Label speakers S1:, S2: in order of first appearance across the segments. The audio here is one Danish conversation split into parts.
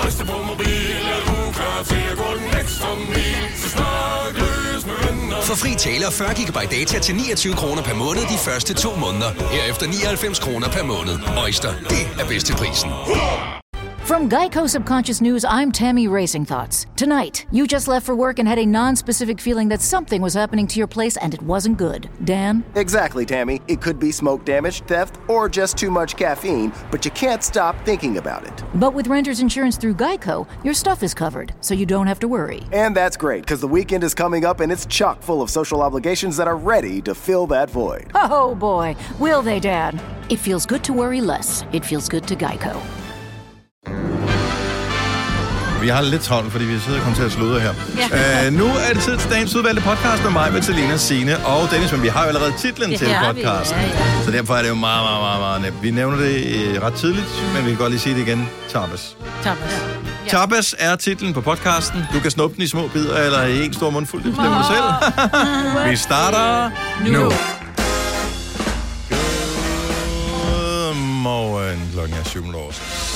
S1: Rejse på mobil, er du klar til at gå den ekstra mil? Så snak løs med venner.
S2: For fri tale og 40 GB data til 29 kroner per måned de første 2 måneder. Herefter 99 kroner per måned. Øjster, det er bedst til prisen.
S3: From Geico Subconscious News, I'm Tammy Racing Thoughts. Tonight, you just left for work and had a non-specific feeling that something was happening to your place and it wasn't good. Dan?
S4: Exactly, Tammy. It could be smoke damage, theft, or just too much caffeine, but you can't stop thinking about it.
S3: But with renter's insurance through Geico, your stuff is covered, so you don't have to worry.
S4: And that's great, because the weekend is coming up and it's chock full of social obligations that are ready to fill that void.
S3: Oh boy, will they, Dad? It feels good to worry less. It feels good to Geico.
S5: Vi har lidt travlt, fordi vi sidder og kommer til at sludre her. Ja. Nu er det tid til dagens udvalgte podcast med mig, Vitalina, Signe og Dennis, men vi har jo allerede titlen til podcasten. Ja. Så derfor er det jo meget nemt. Vi nævner det ret tidligt, men vi kan godt lige sige det igen. Tapas.
S6: Ja.
S5: Tapas er titlen på podcasten. Du kan snuppe den i små bidder eller i en stor mundfuld. Det bestemmer du selv. Vi starter nu. Godmorgen. Klokken er 7:00.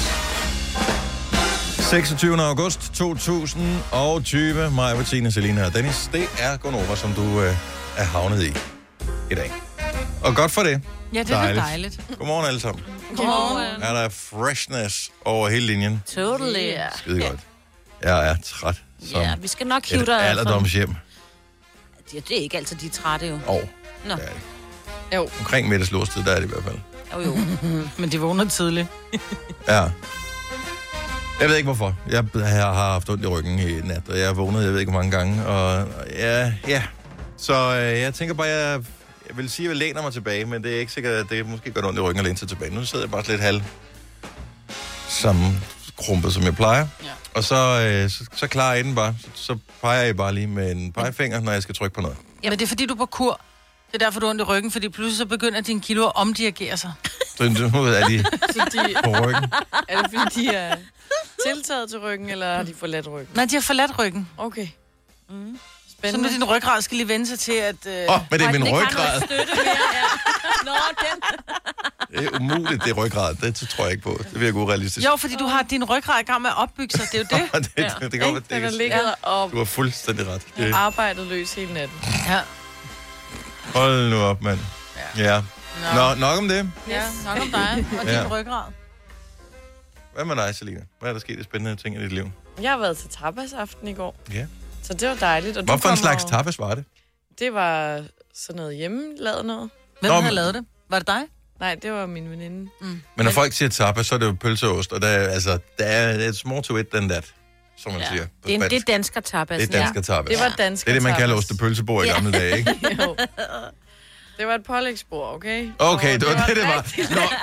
S5: 26. august 2020. Mig, Bettina, Selina og Dennis. Det er Gonova, som du er havnet i dag. Og godt for det.
S6: Ja, det er dejligt.
S5: Godmorgen alle sammen.
S6: Godmorgen.
S5: Er der freshness over hele linjen?
S6: Totally.
S5: Skide godt. Jeg er træt som
S7: vi skal nok hive
S5: et
S7: dig
S5: alderdomshjem.
S7: Det er ikke altid, de er trætte jo.
S5: Nå.
S7: Nå.
S5: Det er det.
S6: Jo.
S5: Omkring middagslåstid, der er det i hvert fald.
S7: Jo.
S6: Men de vågner tidligt.
S5: Ja. Jeg ved ikke hvorfor. Jeg har haft ondt i ryggen i nat, og jeg har vågnet, jeg ved ikke hvor mange gange. Og ja. Så jeg tænker bare, jeg vil sige, at jeg læner mig tilbage, men det er ikke sikkert, at det måske gør ondt i ryggen at læne sig tilbage. Nu sidder jeg bare lidt halv sammenkrumpet, som jeg plejer. Ja. Og så klarer jeg den bare. Så peger jeg bare lige med en pegefinger, når jeg skal trykke på noget.
S6: Men det er fordi, du er på kur. Det er derfor, du har ondt i ryggen, fordi pludselig så begynder dine kilo at omdirigere sig.
S5: Så nu er de på ryggen.
S8: Er det fordi, de er tiltaget til ryggen, eller har de forladt ryggen?
S6: Nej, de har forladt ryggen.
S8: Okay.
S6: Spændende.
S8: Så
S6: nu din ryggrad skal lige vende sig til, at...
S5: Men det er min ryggrad.
S7: Nå, den.
S5: Det er umuligt, det er ryggrad. Det tror jeg ikke på. Det virker urealistisk.
S6: Jo, fordi du har din ryggrad i gang med at opbygge sig. Det er jo det.
S5: det går med
S8: Den har ligget og
S5: du har fuldstændig ret.
S8: arbejdet løs hele natten.
S6: Ja.
S5: Hold nu op, mand. Ja. Nå, nok om det.
S6: Ja, nok om dig og din ryggrad.
S5: Hvad med dig, Selina? Hvad er der sket i spændende ting i dit liv?
S8: Jeg har været til tapasaften i går.
S5: Ja.
S8: Så det var dejligt. Og
S5: hvorfor en slags tapas var det?
S8: Det var sådan noget hjemmelavet noget.
S6: Hvem havde lavet det? Var det dig?
S8: Nej, det var min veninde.
S5: Men når folk siger tapas, så er det jo pølseost, og der er it's more to it than that, som man siger.
S7: Det er dansker tapas.
S5: Det er dansker tapas.
S8: Det var dansker
S5: det er det, man
S8: tapas.
S5: kalder ostepølsebord i gamle dage, ikke?
S8: Jo. Det var et pålægsbord, okay?
S5: Okay, det var det var.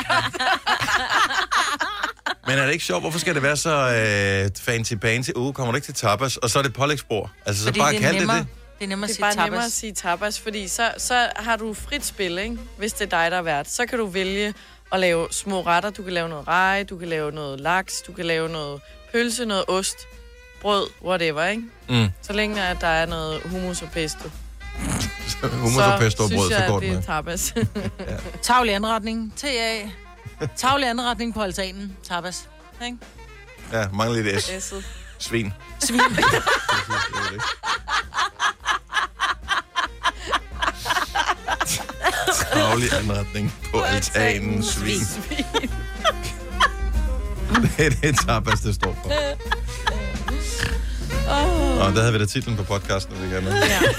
S5: Men er det ikke sjovt? Hvorfor skal det være så fancy-pansy? Kommer du ikke til tapas, og så er det pålægsbord? Altså, så bare kald det det.
S6: Det er nemmere
S8: det er bare nemmere at sige tapas, fordi så har du frit spil, ikke? Hvis det er dig, der er vært. Så kan du vælge at lave små retter. Du kan lave noget rej, du kan lave noget laks, du kan lave noget pølse, noget ost, brød, whatever, ikke? Så længe at der er noget hummus og pesto.
S5: Hummus og pesto og brød, så går det med.
S8: Så synes jeg, det er tapas.
S6: Tavlig anretning, TA. Tavlig anretning på altanen, tapas. Ikke?
S5: Ja, mangler lidt S. Svin. Travlig anretning på altanen. Svin. Det er det tapas, det står for. Og der havde vi da titlen på podcasten, vi gerne med.
S8: Ja.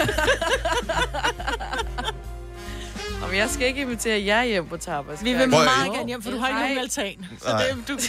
S8: Og jeg skal ikke invitere jer hjem på tapas.
S6: Vi vil meget gerne hjem, for du har ikke nogen altan. Så det, du...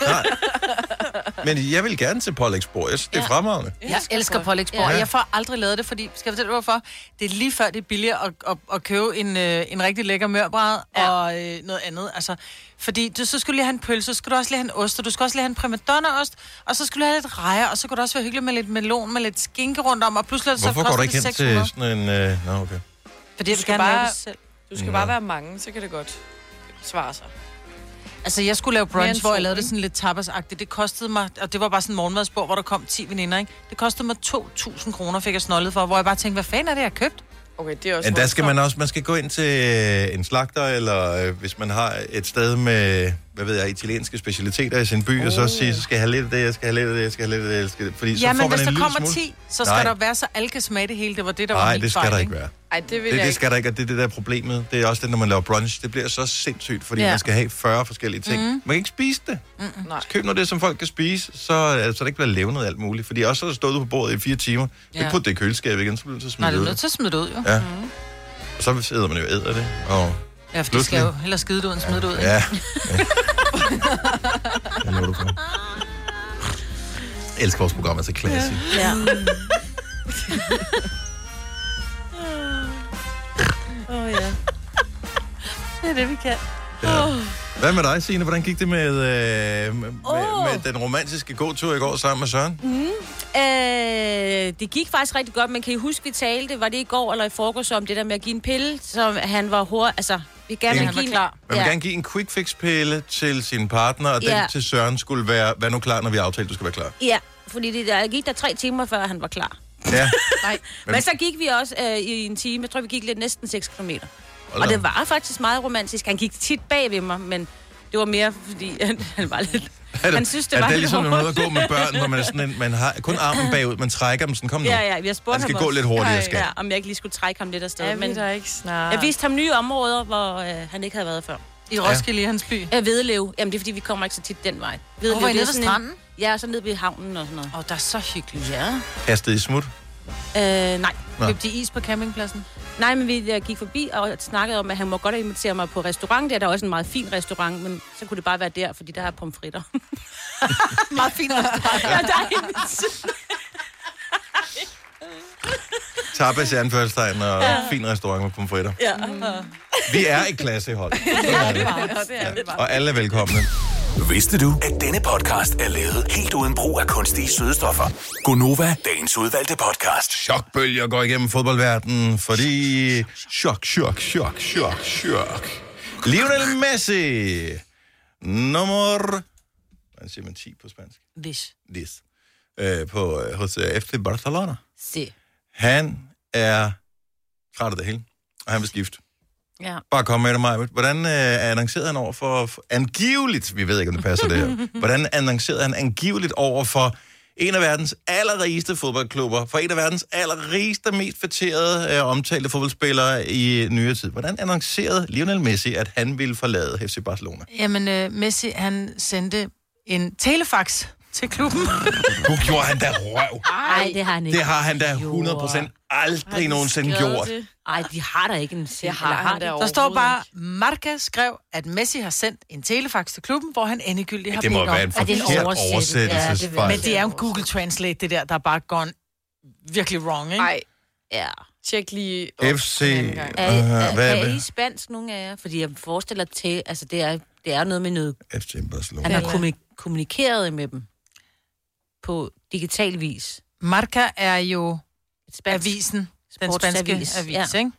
S5: Men jeg vil gerne til pålægsbord. Jeg synes, det er fremragende.
S6: Jeg elsker pålægsbord. Jeg får aldrig lavet det, fordi... Skal jeg fortælle hvorfor? Det er lige før, det er billigere at købe en rigtig lækker mørbræd og noget andet. Altså, fordi så skulle du lige have en pølse, så skulle du også lige have en ost, og du skulle også lige have en primadonna-ost, og så skulle du have lidt rejer, og så kunne det også være hyggeligt med lidt melon, med lidt skinke rundt om, og pludselig så
S5: hvorfor går du ikke hen til sådan en... Nå, okay.
S6: Fordi jeg vil gerne lave det selv.
S8: Du skal bare være mange, så kan det godt svare sig.
S6: Altså, jeg skulle lave brunch, hvor jeg lavede det sådan lidt tapasagtigt. Det kostede mig, og det var bare sådan en morgenmadsbord, hvor der kom 10 veninder, ikke? Det kostede mig 2.000 kroner, fik jeg snollet for, hvor jeg bare tænkte, hvad fanden er det, jeg har købt?
S8: Okay, det er også...
S5: Men der skal man skal gå ind til en slagter, eller hvis man har et sted med hvad ved jeg, italienske specialiteter i sin by, og så sige, så skal jeg have lidt af det, jeg skal have lidt af det, jeg skal have lidt af det, jeg skal... Fordi så
S6: Ja,
S5: får
S6: men
S5: man
S6: hvis
S5: en
S6: der
S5: lille
S6: kommer
S5: smule.
S6: 10, så skal der være så alle kan smage det hele. Det var det, der var
S5: Nej,
S6: min
S5: det skal
S6: fejl,
S5: der ikke være.
S8: Ej, det vil jeg
S5: Det skal der ikke, og det er det der problemet. Det er også det, når man laver brunch. Det bliver så sindssygt, fordi man skal have 40 forskellige ting. Man kan ikke spise det.
S8: Nej.
S5: Så køb noget af det, som folk kan spise, så det ikke bliver levnet alt muligt. Fordi også så er det stået på bordet i 4 timer. Det putter det i køleskabet igen, så bliver det så smidt ud.
S6: Nej, det er nødt til at smide det ud, jo.
S5: Ja. Og så æder man jo det. Og
S6: Ja, for det skal jo hellere skide det ud, end smide det ud.
S5: ja. Jeg lover du for. Jeg elsker vores program, altså classic.
S7: Ja. Ja.
S6: Det er det, vi kan.
S5: Ja. Hvad med dig, Signe? Hvordan gik det med den romantiske gåtur i går sammen med Søren?
S7: Det gik faktisk rigtig godt, men kan I huske, vi talte, var det i går eller i forgårs om det der med at give en pille, som han var hurtig, altså, vi gerne vil give en...
S5: Man vil gerne give en quick fix pille til sin partner, og den til Søren skulle være nu klar, når vi aftalte, du skal være klar.
S7: Ja, fordi det gik der 3 timer, før han var klar.
S5: Ja.
S7: Nej. Men så gik vi også i en time, jeg tror, vi gik lidt næsten 6 kilometer. Og det var faktisk meget romantisk. Han gik tit bag ved mig, men det var mere, fordi han var lidt... Han synes, det var
S5: det er
S7: lidt
S5: ligesom
S7: hårdt.
S5: noget at gå med børn, hvor man er sådan man har kun armen bagud, man trækker dem sådan, kom nu.
S7: Ja, vi har spurgt
S5: han skal
S7: ham
S5: gå
S7: også.
S5: lidt hurtigere, skal.
S7: Ja, om jeg ikke lige skulle trække ham lidt afsted.
S8: Ja, men der er ikke snart.
S7: Jeg viste ham nye områder, hvor han ikke havde været før.
S6: I Roskilde, i hans by?
S7: Vedelev. Jamen, det er fordi, vi kommer ikke så tit den vej.
S6: Hvor var I nede ved stranden?
S7: Ja, så ned ved havnen og sådan noget.
S6: Der er så hyggeligt.
S7: Ja.
S5: Kastede I smut?
S7: Nej.
S6: Købte I is på campingpladsen?
S7: Nej, men vi gik forbi og snakkede om, at han må godt invitere mig på restaurant. Der er også en meget fin restaurant, men så kunne det bare være der, fordi der er pomfritter.
S6: Meget fin restaurant.
S7: Ja, der er
S5: Tapas i anførselstegn og fin restaurant med pomfritter.
S7: Ja.
S5: Vi er et klassehold. Og alle er velkomne.
S1: Vidste du, at denne podcast er lavet helt uden brug af kunstige sødestoffer? Gonova, dagens udvalgte podcast.
S5: Chokbølger går igennem fodboldverdenen, fordi... Chok. Lionel Messi. Nummer... Hvad siger man 10 på spansk? Dis. Hos FC Barcelona.
S7: Se.
S5: Han er træt af det hele, og han vil skifte.
S7: Ja.
S5: Bare kom med det, Maja. Hvordan annoncerede han over for angiveligt, vi ved ikke, om det passer det her, hvordan annoncerede han angiveligt over for en af verdens allerrigeste fodboldklubber, for en af verdens allerrigeste, mest fætterede omtalte fodboldspillere i nyere tid. Hvordan annoncerede Lionel Messi, at han ville forlade FC Barcelona?
S6: Jamen, Messi, han sendte en telefax til klubben.
S5: Nu gjorde han da røv.
S7: Nej, det har han ikke.
S5: Det har han da 100% aldrig nogensinde gjort.
S7: Ej, de har da ikke en
S8: Det har han
S6: Der står bare, Marca skrev, at Messi har sendt en telefax til klubben, hvor han endegyldigt har
S5: Det
S6: bedt
S5: må
S6: om.
S5: være en forkert oversættelsesfejl.
S6: Men det er jo en Google Translate, det der er bare gone virkelig wrong, ikke?
S8: Nej.
S7: Ja.
S8: Tjek lige...
S5: FC...
S7: Er I spansk, nogle af jer? Fordi jeg forestiller til, altså det er noget med noget...
S5: FC Barcelona.
S7: Han har kommunikeret med dem på digital vis.
S6: Marca er jo avisen, den spanske avis, ikke?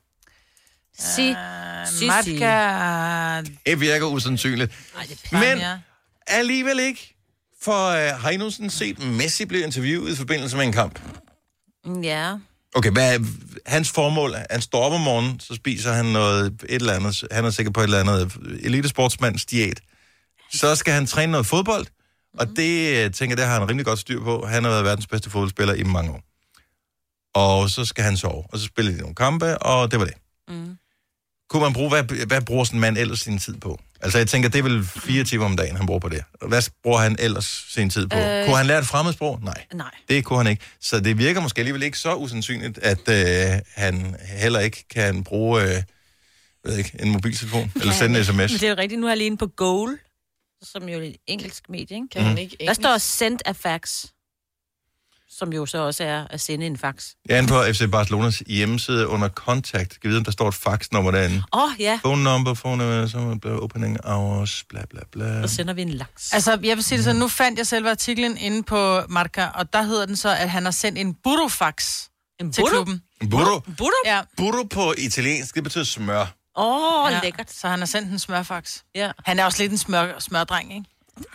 S6: Marca...
S5: Det virker usandsynligt. Men alligevel ikke. For har I nogensinde set Messi blive interviewet i forbindelse med en kamp?
S7: Ja.
S5: Okay, hvad er hans formål? Han står op om morgenen, så spiser han et eller andet. Han er sikkert på et eller andet elitesportsmands diæt. Så skal han træne noget fodbold, og det tænker jeg, det har han rimelig godt styr på. Han har været verdens bedste fodboldspiller i mange år. Og så skal han sove, og så spiller de nogle kampe, og det var det. Kunne man bruge, hvad bruger sådan en mand ellers sin tid på? Altså jeg tænker, det er vel 4 timer om dagen, han bruger på det. Hvad bruger han ellers sin tid på? Kunne han lære et fremmedsprog? Nej. Det kunne han ikke. Så det virker måske alligevel ikke så usandsynligt, at han heller ikke kan bruge en mobiltelefon, eller sende en sms.
S7: Men det er jo rigtigt, nu er jeg lige inde på Goal, som jo er et engelsk medie, ikke?
S8: Kan han ikke engelsk?
S7: Der står send a fax, som jo så også er at sende en fax.
S5: Jeg er inde på FC Barcelonas hjemmeside under kontakt. Jeg ved, om der står et faxnummer derinde.
S7: Ja.
S5: Phone number, opening hours, bla bla bla.
S7: Så sender vi en laks.
S6: Altså, jeg vil sige det sådan, nu fandt jeg selve artiklen inde på Marca, og der hedder den så, at han har sendt en burrofax til klubben.
S5: Burro?
S6: Ja.
S5: Burro på italiensk, det betyder smør.
S7: Lækkert.
S6: Så han har sendt en smørfax.
S7: Ja.
S6: Han er også lidt en smørdreng, ikke?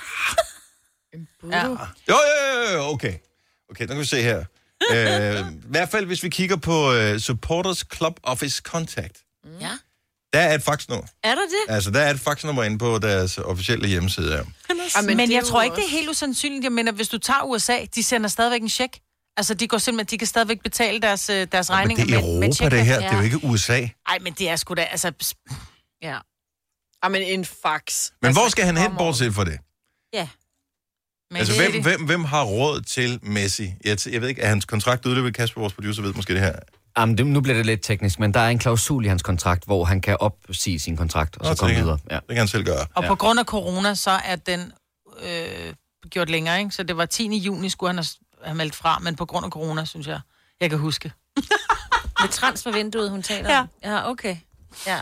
S8: Ja.
S5: Jo, okay. Okay, nu kan vi se her. I hvert fald, hvis vi kigger på Supporters Club Office Contact.
S7: Ja.
S5: Der er et faxnummer.
S7: Er der det?
S5: Altså, der er et faxnummer inde på deres officielle hjemmeside. Ja.
S6: Men jeg tror ikke, det er helt usandsynligt. Jeg mener, hvis du tager USA, de sender stadigvæk en check. Altså, de går simpelthen, de kan stadigvæk betale deres regninger
S5: med det er Europa, det her. Det er jo ikke USA.
S6: Nej, men det er sgu da, altså...
S7: Ja.
S8: Men en fax.
S5: Men hvor skal han hen, bortset for det?
S7: Ja.
S6: Men
S5: altså, hvem har råd til Messi? Jeg ved ikke, er hans kontrakt udløbet? Kasper, vores producer, ved måske det her.
S9: Jamen, nu bliver det lidt teknisk, men der er en klausul i hans kontrakt, hvor han kan opsige sin kontrakt, og så komme videre. Ja.
S5: Det kan han selv gøre.
S6: Og på grund af corona, så er den gjort længere, ikke? Så det var 10. juni, skulle han have meldt fra, men på grund af corona, synes jeg kan huske.
S7: Med transfervinduet, hun taler om? Ja, okay. Ja.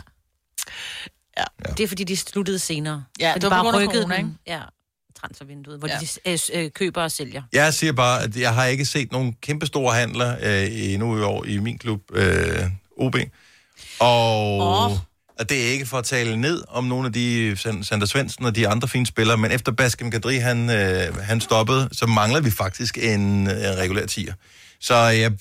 S7: Det er, fordi de sluttede senere.
S6: Ja, det var bare rykket corona, ikke?
S7: Ja, transfervinduet, hvor de køber og sælger.
S5: Jeg siger bare, at jeg har ikke set nogen kæmpestore handler endnu i år i min klub, OB. Og det er ikke for at tale ned om nogle af de, Sander Svendsen og de andre fine spillere, men efter Baskem Kadri, han stoppede, så mangler vi faktisk en regulær tier. Så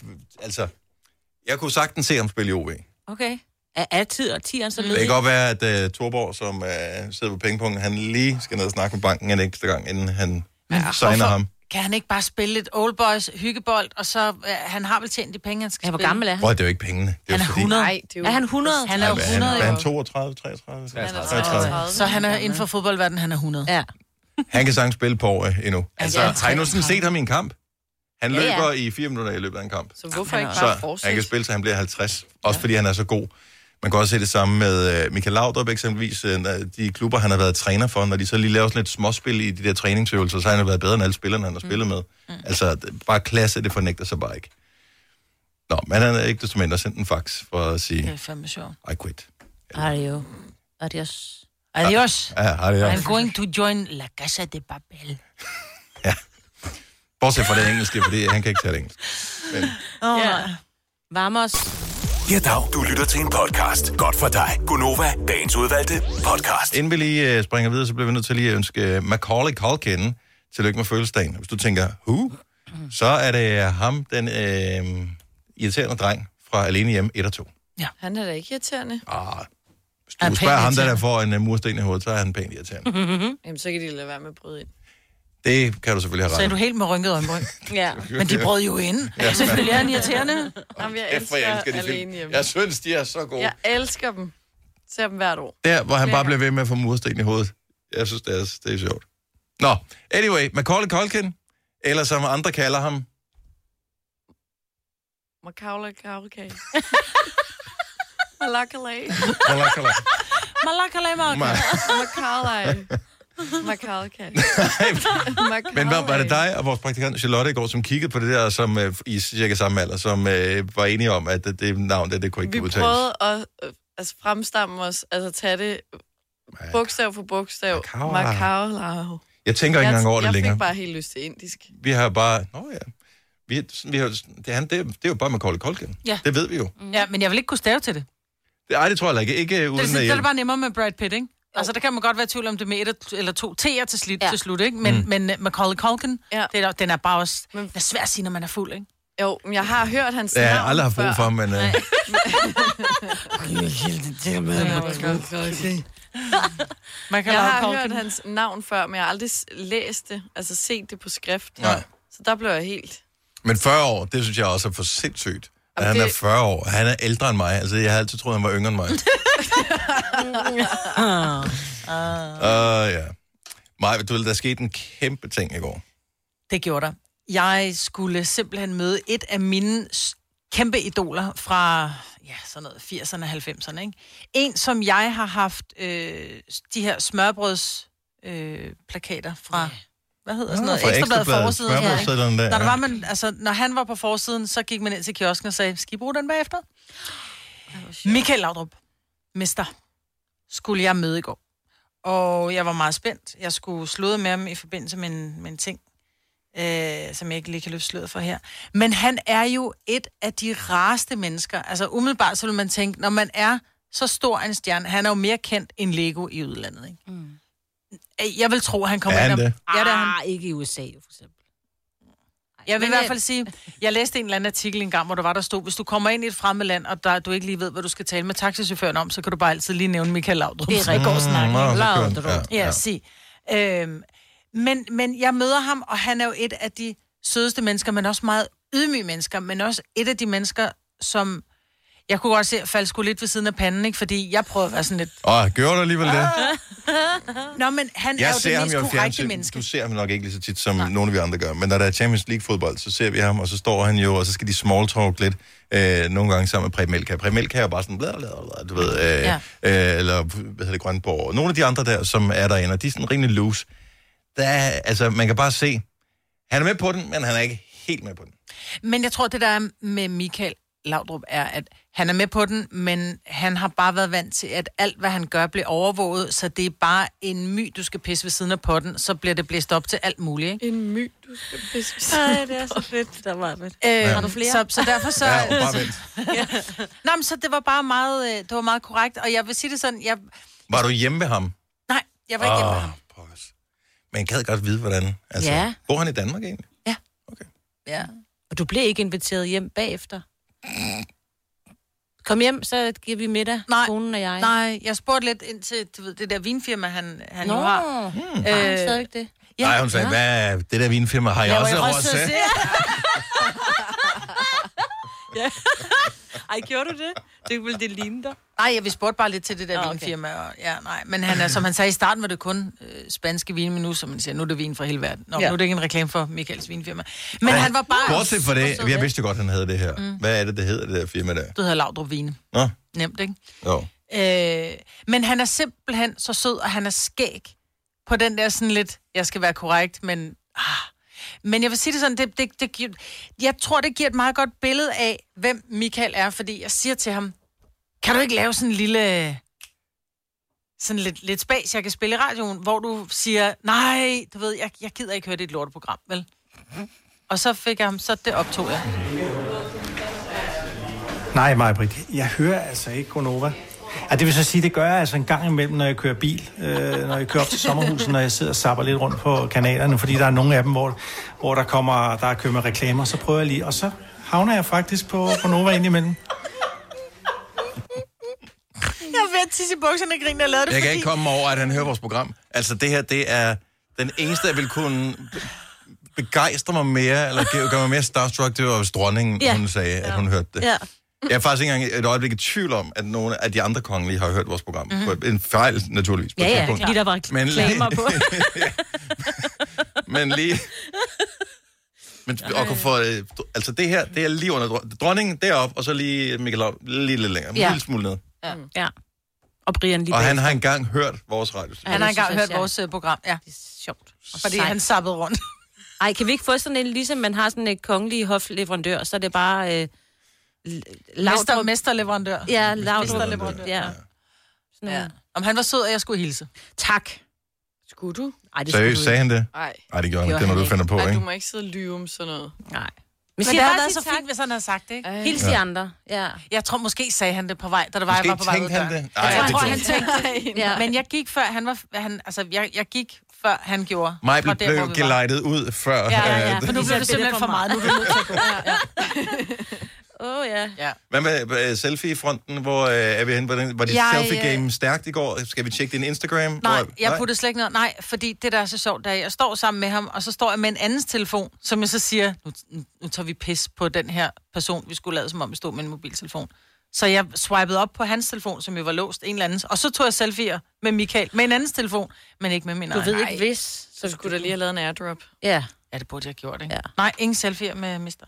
S5: jeg kunne sagtens se ham spille i OB.
S7: Okay. Er tieren så
S5: det kan godt være, at Thorborg, som sidder på pengepunkten, han lige skal ned og snakke med banken en ekstra gang, inden han signer ham.
S6: Kan han ikke bare spille lidt old boys hyggebold, og så han har vel tjent de penge, han skal spille?
S7: Hvor gammel er han?
S5: Hvor er det jo ikke pengene. Det
S6: han er 100.
S8: Nej, det er jo...
S7: Er han 100?
S6: Han er jo 100.
S5: Er han 32, 33?
S8: 33.
S6: Så han er inden for fodboldverdenen, han er 100.
S7: Ja.
S5: Han kan sagtens spille på år endnu. Altså, har I nu sådan set ham i en kamp? Han løber i 4 minutter i løbet af en kamp.
S8: Så hvorfor ikke bare fortsætte?
S5: Så han kan spille, så han bliver 50. Også fordi han er så god. Man kan også se det samme med Michael Laudrup eksempelvis. De klubber, han har været træner for, når de så lige laver sådan lidt småspil i de der træningsøvelser, så har han været bedre end alle spillerne, han har spillet med. Altså, bare klasse, det fornægter sig bare ikke. Nå, men han er ikke desto mindre sendt en fax for at sige...
S6: Det er fandme sjovt.
S5: I quit.
S7: Adios. Adios.
S6: Adios.
S5: Ja, adios.
S6: I'm going to join La Casa de Papel.
S5: Ja. Bortset fra det engelske, fordi han kan ikke tale engelsk. Men...
S7: Vamos.
S1: Ja, dag. Du lytter til en podcast. Godt for dig. Gunova, dagens udvalgte podcast.
S5: Inden vi lige springer videre, så bliver vi nødt til lige at ønske Macaulay Culkin tillykke med fødselsdagen. Hvis du tænker, så er det ham, den irriterende dreng fra Alene Hjemme 1 og 2.
S8: Ja. Han er da ikke irriterende.
S5: Hvis du spørger ham, der får en mursten i hovedet, så er han pænt irriterende.
S8: Jamen, så kan de lade være med at bryde ind.
S5: Det kan du selvfølgelig have ret.
S6: Så er du helt med rynket øjenbryn.
S7: Ja.
S6: Men de brød jo ind. Ja. Selvfølgelig er han irriterende.
S8: Jamen, jeg elsker Alene Hjemme.
S5: Jeg synes, de er så gode.
S8: Jeg elsker dem. Ser dem hvert år.
S5: Der, hvor han bare bliver ved med at få mursten i hovedet. Jeg synes, det er sjovt. Nå, anyway, Macaulay Culkin, eller som andre kalder ham.
S8: Macaulay Culkin. Macaulay.
S5: Men var det dig og vores praktikant Charlotte i går, som kiggede på det der, som i cirka samme alder, som var enige om, at det navn, det kunne ikke udtales?
S8: Vi prøvede at fremstamme os, altså tage det bogstav for bogstav. Macaulay.
S5: Jeg tænker ikke engang over det længere.
S8: Jeg fik bare helt lyst til indisk.
S5: Vi har bare... det er jo bare Macaulay Culkin. Ja. Det ved vi jo.
S6: Ja, men jeg vil ikke kunne stave til det.
S5: Nej, det tror jeg ikke. Ikke uden
S6: det er bare nemmere med Brad Pitt, ikke? Altså, der kan man godt være i tvivl om det med 1 eller 2 T'er til slut, ikke? Men Macaulay Culkin, den er bare også... Den er svær at sige, når man er fuld, ikke?
S8: Jo, men jeg har hørt hans navn
S5: før. Jeg har aldrig haft brug for ham, men...
S8: Jeg har hørt hans navn før, men jeg har aldrig læst det, altså set det på skrift.
S5: Nej.
S8: Så der blev jeg helt...
S5: Men 40 år, det synes jeg også er for sindssygt. At han er 40 år. Han er ældre end mig. Altså, jeg havde altid troet, han var yngre end mig. Ja. Maja, der skete en kæmpe ting i går.
S6: Det gjorde der. Jeg skulle simpelthen møde et af mine kæmpe idoler fra sådan noget 80'erne og 90'erne, ikke? En, som jeg har haft de her smørbrøds plakater fra... Hvad hedder sådan noget? Ekstrabladet forsiden. Når han var på forsiden, så gik man ind til kiosken og sagde, skal I bruge den bagefter? Michael Laudrup, mester, skulle jeg møde i går. Og jeg var meget spændt. Jeg skulle slåde med ham i forbindelse med en ting, som jeg ikke lige kan løfte sløret for her. Men han er jo et af de rareste mennesker. Altså umiddelbart så vil man tænke, når man er så stor en stjerne, han er jo mere kendt end Lego i udlandet, ikke? Jeg vil tro, at han kommer ind.
S5: Det?
S7: Ja, det er han. Ikke i USA, for eksempel.
S6: Jeg vil i hvert fald sige, jeg læste en eller anden artikel engang, hvor der stod, hvis du kommer ind i et fremmed land, og du ikke lige ved, hvad du skal tale med taxichaufføren om, så kan du bare altid lige nævne Michael Laudrup.
S7: Det er rigtig god snak.
S6: Laudrup. Ja, sig. Men jeg møder ham, og han er jo et af de sødeste mennesker, men også meget ydmyge mennesker, men også et af de mennesker, som... Jeg kunne godt se, at falde sgu lidt ved siden af panden, ikke? Fordi jeg prøvede at være sådan lidt...
S5: Gjorde du alligevel det?
S6: Nå, men han er jo det mest korrekte menneske.
S5: Du ser ham nok ikke lige så tit, som nogle af vi andre gør. Men når der er Champions League-fodbold, så ser vi ham, og så står han jo, og så skal de small talk lidt. Nogle gange sammen med Preben Melka. Preben Melka er jo bare sådan... du ved, eller hvad hedder det, Grønborg. Nogle af de andre der, som er derinde, og de er sådan rimelig loose. Altså, man kan bare se... Han er med på den, men han er ikke helt med på den.
S6: Men jeg tror, det der er med Michael Laudrup er, at han er med på den, men han har bare været vant til, at alt, hvad han gør, bliver overvåget, så det er bare en my, du skal pisse ved siden af potten, så bliver det blæst op til alt muligt, ikke?
S8: En my, du skal pisse ved siden af.
S7: Det er så fedt, der var med. Har du flere?
S6: Så derfor så...
S5: Ja, bare vent.
S6: Nå, men så det var bare meget, det var meget korrekt, og jeg vil sige det sådan,
S5: Var du hjemme ved ham?
S6: Nej, jeg var ikke hjemme ved ham.
S5: Men jeg kan godt vide, hvordan... Altså, bor han i Danmark egentlig?
S6: Ja.
S5: Okay.
S6: Ja.
S7: Og du blev ikke inviteret hjem bagefter? Kom hjem, så giver vi middag, konen og jeg.
S6: Nej, jeg spurgte lidt ind til det der vinfirma, han jo har.
S7: Har han stadig det?
S5: Ja. Nej, hun sagde, hvad det der vinfirma har jeg også rosé.
S7: Ja. Ej, gjorde du det? Det ville det ligne dig.
S6: Nej, vi spurgte bare lidt til det der vinfirma. Og, men han er, som han sagde i starten, var det kun spanske vin, men nu, som man siger, nu er det vin fra hele verden. Nu er det ikke en reklame for Michaels vinfirma. Men han var bare...
S5: Bortset for det, jeg vidste jo godt, han havde det her. Hvad er det hedder, det der firma der?
S6: Det hedder Laudrup Vine.
S5: Nå.
S6: Nemt, ikke?
S5: Jo.
S6: Men han er simpelthen så sød, og han er skæg på den der sådan lidt, jeg skal være korrekt, men... Men jeg vil sige det sådan, jeg tror, det giver et meget godt billede af, hvem Michael er, fordi jeg siger til ham, kan du ikke lave sådan en lille, sådan lidt spas, jeg kan spille i radioen, hvor du siger, nej, du ved, jeg gider ikke høre dit lorteprogram, vel? Og så fik jeg ham, så det optog jeg.
S10: Nej, Maj-Brit, jeg hører altså ikke Gonova. Ja, det vil så sige, det gør jeg altså en gang imellem, når jeg kører bil, når jeg kører op til sommerhuset, når jeg sidder og zapper lidt rundt på kanalerne, fordi der er nogle af dem, hvor der er kørt med reklamer, så prøver jeg lige, og så havner jeg faktisk på Nova indimellem.
S6: Jeg er ved at tisse i bukserne og grine, jeg lavede det,
S5: jeg kan ikke komme over, at han hører vores program. Altså, det her, det er den eneste, jeg vil kunne begejstre mig mere, eller gøre mig mere starstruck, det var hvis dronningen, hun sagde, at hun hørte det. Ja. Jeg er faktisk ikke engang et øjeblik i tvivl om, at nogle af de andre kongelige har hørt vores program. En fejl, naturligvis.
S7: På lige der var reklamer på.
S5: Men lige... Men og kunne få, altså det her, det er lige under dronningen deroppe, og så lige Michael lige lidt længere. En lille smule ned.
S7: Ja. Og Brian lige
S5: og han har engang hørt vores radio.
S6: Han har engang hørt vores program, ja. Det er sjovt. Fordi han sappede rundt.
S7: Ej, kan vi ikke få sådan en, ligesom man har sådan en kongelig hofleverandør, så er det bare...
S6: Mesterleverandør.
S7: Ja, Laudrup.
S6: Ja. Om han var sød, og jeg skulle hilse.
S7: Tak.
S8: Skulle du?
S7: Ej, det
S5: seriøst, sagde han det?
S8: Nej,
S5: det gjorde han. Det er noget, du finder på, ikke?
S8: Nej, du må ikke sidde og lyve om sådan noget.
S7: Nej.
S6: Men det har været så fint, hvis han havde sagt det, ikke?
S7: Hils de andre, ja.
S6: Jeg tror, måske sagde han det på vej, da der var, jeg var på vej ud
S5: han det?
S6: Jeg tror, han tænkte det. Ja. Men jeg gik før jeg gik før han gjorde.
S5: Mig blev gelejtet ud før.
S6: Ja. For nu blev det simpelthen for meget. Nu er vi nødt til at gå.
S7: Ja.
S5: Hvad med selfie-fronten? Hvor er vi henne? Var dit selfie-game stærkt i går? Skal vi tjekke din Instagram?
S6: Nej, jeg puttede slet ikke noget. Nej, fordi det der er så sjovt, da jeg står sammen med ham, og så står jeg med en andens telefon, som jeg så siger, nu tager vi pis på den her person, vi skulle lade som om vi stod med en mobiltelefon. Så jeg swipede op på hans telefon, som jo var låst, en eller anden, og så tog jeg selfie'er med Michael, med en andens telefon, men ikke med min egen.
S8: Du ved ikke hvis, så skulle der lige have lavet en airdrop.
S7: Ja.
S6: Ja, det burde jeg have gjort, ikke? Ja. Nej, ingen selfie'er med Mister.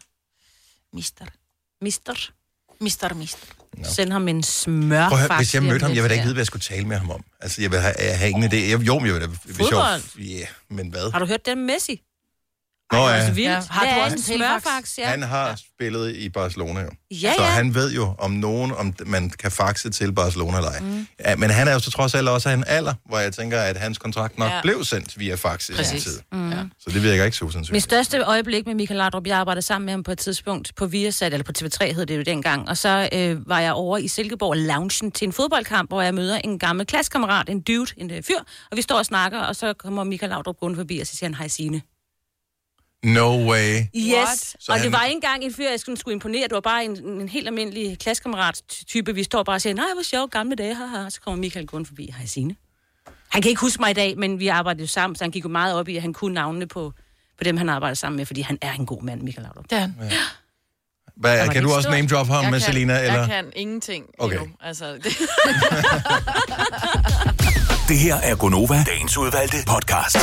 S5: No.
S7: Send ham en smør.
S5: Prøv at høre, hvis jeg mødte ham, jeg ville da ikke vide, hvad jeg skulle tale med ham om. Altså, jeg vil have ingen idé. Jeg vil da...
S7: Fodbold?
S5: Ja, men hvad?
S7: Har du hørt det om Messi?
S5: Nå ja.
S7: Har du også en smørfax?
S5: Ja. Han har spillet i Barcelona jo.
S7: Ja.
S5: Så han ved jo om man kan faxe til Barcelona eller ej. Ja, men han er jo så trods alt også af en alder, hvor jeg tænker, at hans kontrakt nok blev sendt via fax i sin tid. Ja. Så det virker ikke så usandsynligt.
S7: Mit største øjeblik med Michael Laudrup, jeg arbejdede sammen med ham på et tidspunkt på Viasat, eller på TV3 hed det jo dengang, og så var jeg over i Silkeborg Loungen til en fodboldkamp, hvor jeg møder en gammel klassekammerat, en dude, en fyr, og vi står og snakker, og så kommer Michael Laudrup gående forbi, og så siger han, hej Signe.
S5: No way.
S7: Yes, og det var ikke engang en fyr, jeg skulle imponere. Det var bare en helt almindelig klassekammerat-type. Vi står bare og siger, nej, hvor sjovt, gamle dage, haha. Så kommer Michael gående forbi. Hej Signe. Han kan ikke huske mig i dag, men vi arbejdede jo sammen, så han gik jo meget op i, at han kunne navnene på dem, han arbejder sammen med, fordi han er en god mand, Michael Laudrup.
S6: Det er han.
S5: Ja. Kan du også name drop ham med Selina? Eller?
S8: Jeg kan ingenting endnu. Altså, det...
S1: Det her er Gonova, dagens udvalgte podcast.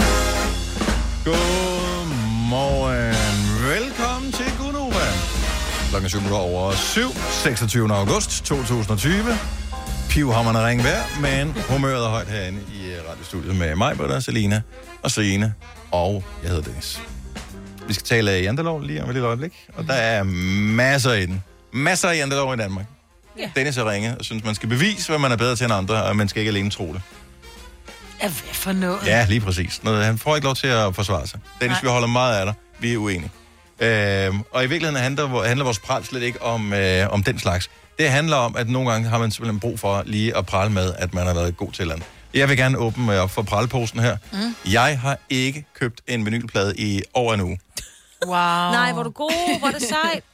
S5: Godmorgen. Velkommen til Gonova. Klokken 7:07, 26. august 2020. Pivhammerne ring vejr, men humøret er højt herinde i radiostudiet med mig, Britta, Selina og Signe, og jeg hedder Dennis. Vi skal tale jantelov lige om et lille øjeblik, og der er masser i den. Masser af jantelov i Danmark. Ja. Dennis har ringet og synes, man skal bevise, hvad man er bedre til end andre, og man skal ikke alene tro det.
S6: Hvad for noget?
S5: Ja, lige præcis. Han får ikke lov til at forsvare sig. Dennis, vi holder meget af dig. Vi er uenige. Og i virkeligheden handler vores pral slet ikke om den slags. Det handler om, at nogle gange har man simpelthen brug for lige at prale med, at man har været god til andet. Jeg vil gerne åbne op for pralposen her. Jeg har ikke købt en vinylplade i over en uge.
S7: Wow. Nej, hvor er du god, hvor er det sejt.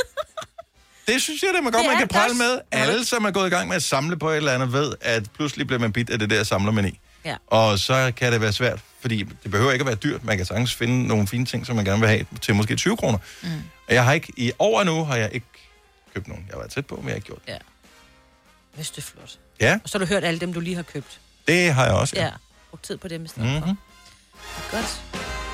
S5: Det synes jeg, det man godt, man kan prale med. Alle, som er gået i gang med at samle på et eller andet, ved, at pludselig bliver man bidt af det der samlermani. Ja. Og så kan det være svært, fordi det behøver ikke at være dyrt. Man kan sagtens finde nogle fine ting, som man gerne vil have til måske 20 kroner. Og jeg har ikke, i over en uge har jeg ikke købt nogen. Jeg har været tæt på, men jeg har ikke gjort det.
S7: Ja. Hvis det er flot.
S5: Ja.
S7: Og så har du hørt alle dem, du lige har købt.
S5: Det har jeg også, ja.
S7: Brugt tid på dem i stedet for. Godt.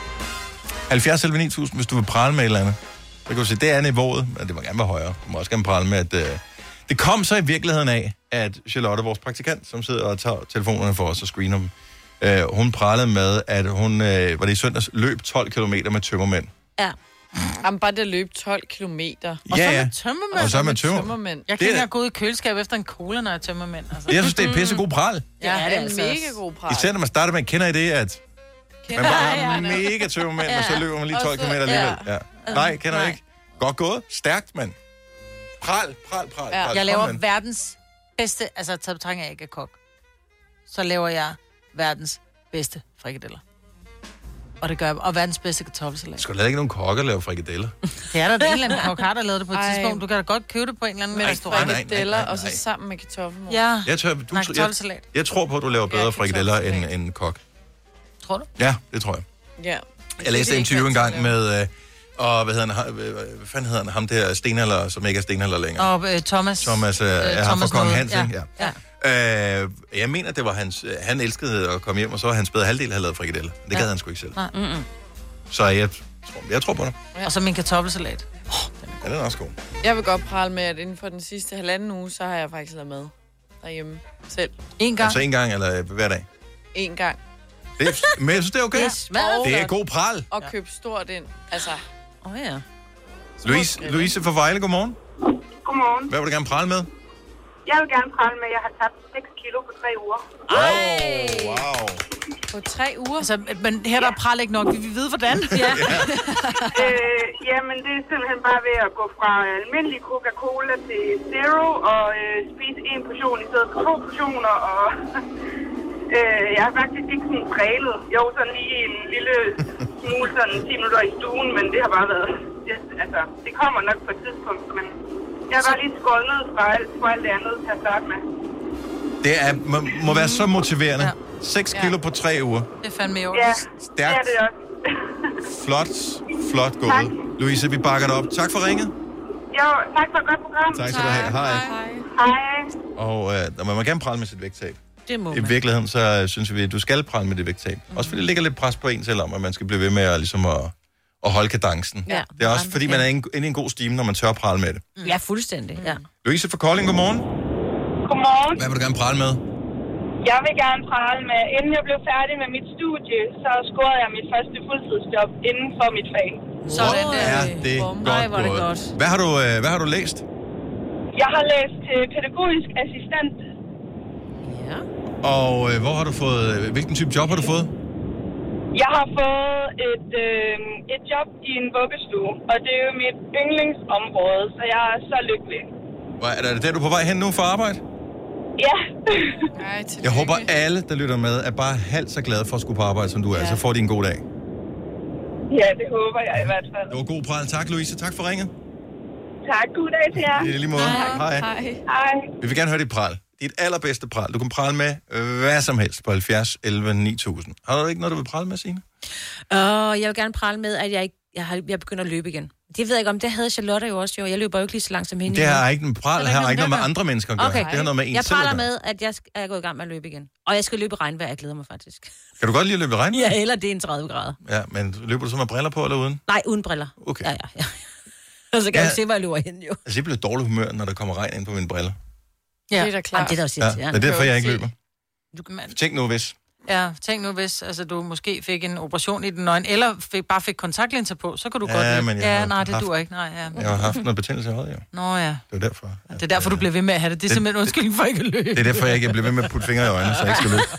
S5: 70-9000, hvis du vil prale med et eller andet. Så kan du sige, det er niveauet, men det må gerne være højere. Du må også gerne prale med, at det kom så i virkeligheden af, at Charlotte, vores praktikant, som sidder og tager telefonerne for os og screener dem, hun pralede med, at hun, var det i søndags, løb 12 kilometer med tømmermænd.
S8: Ja. Jamen, bare det løb 12 kilometer.
S6: Og så med tømmermænd.
S5: Og så med tømmermænd.
S6: Jeg kan ikke gå ud i køleskab efter en cola, når jeg tømmermænd. Altså.
S5: Jeg synes, det er pissegod pral.
S8: Ja, det er altså mega god pral.
S5: Især når man starter med, kender I det, at man bare har mega tømmermænd, og så løber man lige 12 kilometer alligevel. Ja. Nej, kender I ikke? Godt gået. Stærkt, mand. Pral.
S6: Jeg laver verdens bedste, altså taget betragtning af, jeg ikke er kok, så laver jeg verdens bedste frikadeller. Og det gør jeg. Og verdens bedste kartoffelsalat.
S5: Skal du ikke nogen kokker lave frikadeller?
S6: Det er der en eller anden kok, har der lavet det på et tidspunkt. Du kan da godt købe det på en eller anden restaurant.
S8: Frikadeller, og så sammen med kartoffelmos.
S6: Ja,
S5: kartoffelsalat. Jeg tror på, at du laver bedre frikadeller end kok.
S6: Tror du?
S5: Ja, det tror jeg.
S8: Ja.
S5: Jeg læste en interview engang med... Og hvad fanden hedder han? Ham der stenalder, som ikke er stenalder længere.
S6: Og Thomas.
S5: Thomas er ham fra Kong Hans, ikke? Ja. Jeg mener, det var hans... Han elskede at komme hjem, og så var hans bedre halvdel havde lavet frikadeller. Det gad han sgu ikke selv. Så jeg tror på det.
S6: Ja. Og så min kartoffelsalat.
S5: Den er også god.
S8: Jeg vil godt prale med, at inden for den sidste 1,5 uge, så har jeg faktisk lavet mad derhjemme selv.
S6: En gang?
S5: Altså en gang, eller hver dag?
S8: En gang.
S5: Men jeg synes, det er okay. Det er god pral.
S8: Og købe stort ind. Altså...
S7: ja.
S5: Louise fra Vejle, godmorgen.
S11: Godmorgen.
S5: Hvad vil du gerne prale med?
S11: Jeg vil gerne prale med, at jeg har tabt 6 kilo på 3 uger.
S5: Wow.
S8: På 3 uger?
S6: Altså, men her der er pral ikke nok. Vi vil vide, hvordan.
S11: Jamen, det er simpelthen bare ved at gå fra almindelig Coca-Cola til Zero og spise 1 portion i stedet for 2 portioner. Og jeg har faktisk ikke sådan prælet. Jo, sådan lige en lille smule, sådan 10 minutter i stuen, men det har bare været... Altså, det kommer nok på et tidspunkt, men jeg har bare lige skåret ned fra alt det andet til at starte med.
S5: Det må være så motiverende. 6 kilo på 3 uger.
S6: Det er fandme i år.
S11: Ja,
S5: stærkt.
S11: det er det også.
S5: Flot gået. Tak. Louise, vi bakker dig op. Tak for ringet.
S11: Jo, tak for et godt program.
S5: Tak skal du have. Hej. Og man må gerne prale med sit vægttab.
S7: Det må
S5: I virkeligheden, så synes vi, at du skal prale med dit vægttab. Også fordi det ligger lidt pres på en selv om, at man skal blive ved med at, ligesom at holde kadencen. Ja. Det er også fordi, man er inde i en god stime, når man tør prale med det.
S7: Ja, fuldstændig. Ja.
S5: Louise fra Kolding, godmorgen.
S11: Godmorgen.
S5: Hvad vil du gerne prale med?
S11: Jeg vil gerne prale med, inden jeg blev færdig med mit studie, så scorede jeg mit første fuldtidsjob inden for mit fag.
S7: Sådan der.
S5: Ja, det er godt
S7: godt.
S5: Hvad har du læst?
S11: Jeg har læst pædagogisk assistent.
S7: Ja.
S5: Og hvor har du fået... Hvilken type job har du fået?
S11: Jeg har fået et job i en vuggestue, og det er jo mit yndlingsområde, så jeg er så lykkelig.
S5: Er det der, du er på vej hen nu for arbejde?
S11: Ja.
S5: Jeg håber, alle, der lytter med, er bare halvt så glade for at skulle på arbejde, som du er. Så får de en god dag.
S11: Ja, det håber jeg i hvert fald.
S5: Det var god pral. Tak, Louise. Tak for ringet.
S11: Tak, god dag til jer.
S5: I lige måde. Hej.
S11: Hej.
S5: Vi vil gerne høre dit pral. Dit allerbedste pral. Du kan prale med hvad som helst på 70 11 9000. Har du ikke noget, du vil prale med, Signe?
S7: Jeg vil gerne prale med, at jeg begynder at løbe igen. Det ved jeg ikke om, det havde Charlotte jo også. Jeg løber jo ikke lige så langt som hende.
S5: Det har ikke en pral, har ikke noget med andre mennesker at gøre.
S7: Okay.
S5: Det har noget med en
S7: jeg
S5: selv at
S7: praler
S5: gøre.
S7: med, at jeg er gået i gang med at løbe igen. Og jeg skal løbe i regnvejr, jeg glæder mig faktisk.
S5: Kan du godt lide at løbe i regn?
S7: Ja, eller det er en 30 grader.
S5: Ja, men løber du så med briller på eller uden?
S7: Nej, uden briller.
S5: Okay.
S7: Ja. Og så kan jeg se, hvor jeg løber hen, jo.
S5: Altså, jeg bliver dårlig humør, når der kommer regn ind på mine briller.
S6: Ja.
S8: Det er da klart.
S7: Jamen, det er da også
S5: Ja, det er derfor, jeg ikke løber.
S6: Man...
S5: Tænk nu, hvis.
S6: Ja, tænk nu, hvis du måske fik en operation i den øjne, eller bare fik kontaktlinser på, så kan du godt lide.
S5: Men
S6: det duer ikke. Nej, ja.
S5: Jeg har haft noget betændelse i øjet, jo.
S6: Nå ja.
S5: Det er derfor.
S6: Det er derfor, du bliver ved med at have det. Det er simpelthen undskyldning for ikke at løbe.
S5: Det er derfor, jeg ikke bliver ved med at putte fingre i øjnene, så jeg ikke skal løbe.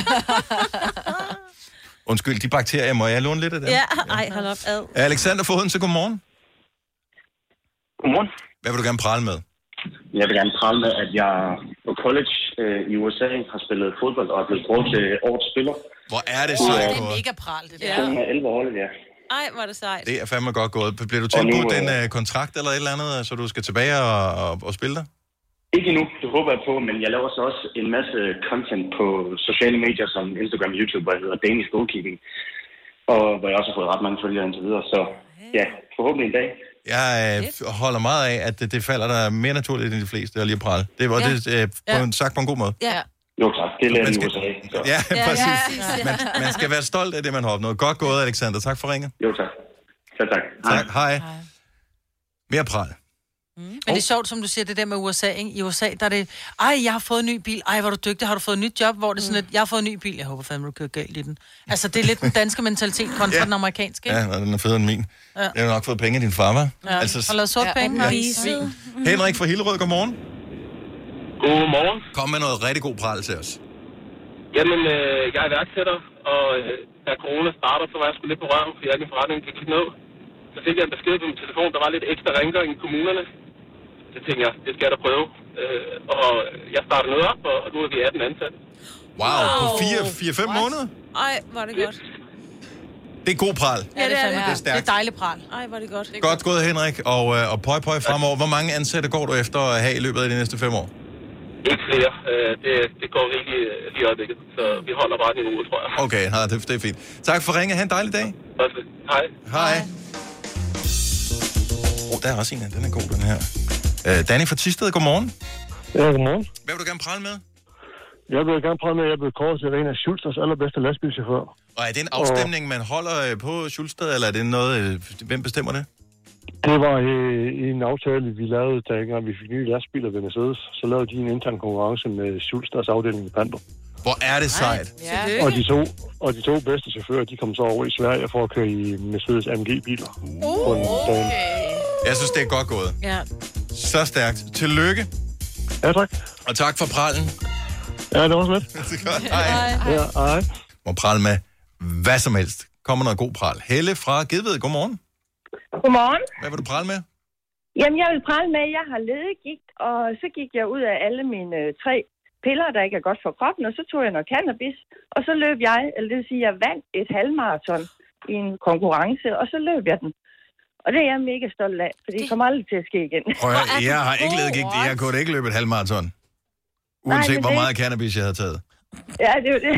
S5: Undskyld, de bakterier, må jeg låne lidt af dem?
S7: Ja, hold op.
S5: Alexander Foden, så godmorgen.
S12: Godmorgen.
S5: Hvad vil du gerne prale med?
S12: Jeg vil gerne prale med, at jeg på college i USA har spillet fodbold og er blevet kåret til årets spiller.
S5: Hvor er det sejt
S6: Det er mega pral, det der.
S12: 11 holdet, ja.
S7: Ej, hvor er det sejt.
S5: Det er fandme godt gået. Bliver du tilbudt en kontrakt eller et eller andet, så du skal tilbage og spille der?
S12: Ikke endnu, det håber jeg på, men jeg laver så også en masse content på sociale medier som Instagram og YouTube, hvor jeg hedder Danish Goalkeeping, og hvor jeg også har fået ret mange følgere indtil videre, så ja, forhåbentlig en dag.
S5: Jeg holder meget af, at det falder der mere naturligt end de fleste, at lige at prale. Det var sagt på en god måde.
S7: Ja.
S12: Jo tak, det lader i USA.
S5: Ja, præcis. Man skal være stolt af det, man har opnået. Godt gået, Alexander. Tak for ringet.
S12: Jo tak.
S5: Tak. Hej. Mere pral.
S6: Men det er sjovt, som du siger, det der med USA, ikke? I USA, der er det, jeg har fået en ny bil. Ej, hvor er du dygtig, har du fået et nyt job? Hvor det er sådan, at jeg har fået en ny bil. Jeg håber fandme, du kører galt i den. Altså, det er lidt den danske mentalitet kontra den amerikanske, ikke?
S5: Ja, den er federe end min. Ja. Jeg har nok fået penge af din far, hva'?
S6: Ja, og lavet sort penge.
S5: Henrik fra Hillerød, godmorgen.
S13: Godmorgen.
S5: Kom med noget rigtig god pral til os.
S13: Jamen, jeg er iværksætter, og da corona starter, så var jeg sgu lidt på røven, fordi jeg ikke en forretning kan kigge ned. Så fik jeg en besked på min telefon, der var lidt ekstra rengøring i kommunerne. Så tænkte jeg, det skal jeg da prøve. Og jeg startede noget op, og nu er vi 18 ansat.
S5: Wow, på 4-5 måneder?
S7: Ej, var det godt.
S5: Det er god pral.
S7: Ja, det er det.
S5: Det er stærkt.
S6: Det er dejligt pral.
S7: Ej, var det godt.
S5: Godt gået, Henrik, og pøj fremover. Hvor mange ansatte går du efter at have i løbet af de næste 5 år?
S13: Ikke flere. Det går rigtig lige øjeblikket, så vi holder bare den uge, tror jeg.
S5: Okay, det er fint. Tak for ringe. Ha' en dejlig dag.
S13: Hej.
S5: Hej. Der er også en af. Den er god, den her. Danny fra Thisted, godmorgen.
S14: Ja, godmorgen.
S5: Hvad vil du gerne prale med?
S14: Jeg vil gerne prale med, at jeg blev kåret til en af Schulsters allerbedste lastbilchauffør.
S5: Og er det en afstemning, man holder på Schulsted, eller er det noget... Hvem bestemmer det?
S14: Det var en aftale, vi lavede, da vi fik nye lastbiler ved Mercedes. Så lavede de en intern konkurrence med Schulsters afdeling i Panther.
S5: Hvor er det sejt.
S14: Ja. Og de to bedste chauffører, de kom så over i Sverige for at køre i Mercedes AMG-biler.
S5: Jeg synes, det er godt gået.
S7: Ja.
S5: Så stærkt. Tillykke.
S14: Ja, tak.
S5: Og tak for pralen.
S14: Ja, det var også lidt.
S5: Det er godt. Hej.
S14: Ja, hej.
S5: Må prale med hvad som helst. Kommer noget god pral. Helle fra Gedved, godmorgen.
S11: Godmorgen.
S5: Hvad vil du prale med?
S11: Jamen, jeg vil prale med, at jeg har ledegigt, og så gik jeg ud af alle mine 3 piller, der ikke er godt for kroppen, og så tog jeg noget cannabis, og så løb jeg, eller det vil sige, jeg vandt et halvmarathon i en konkurrence, og så løb jeg den. Og det er jeg mega stolt af, for det kommer aldrig til at ske igen.
S5: Jeg har ikke ledegigt. Jeg kunne ikke løbe et halvmarathon. Uanset hvor meget cannabis jeg havde taget.
S11: Ja, det er jo det.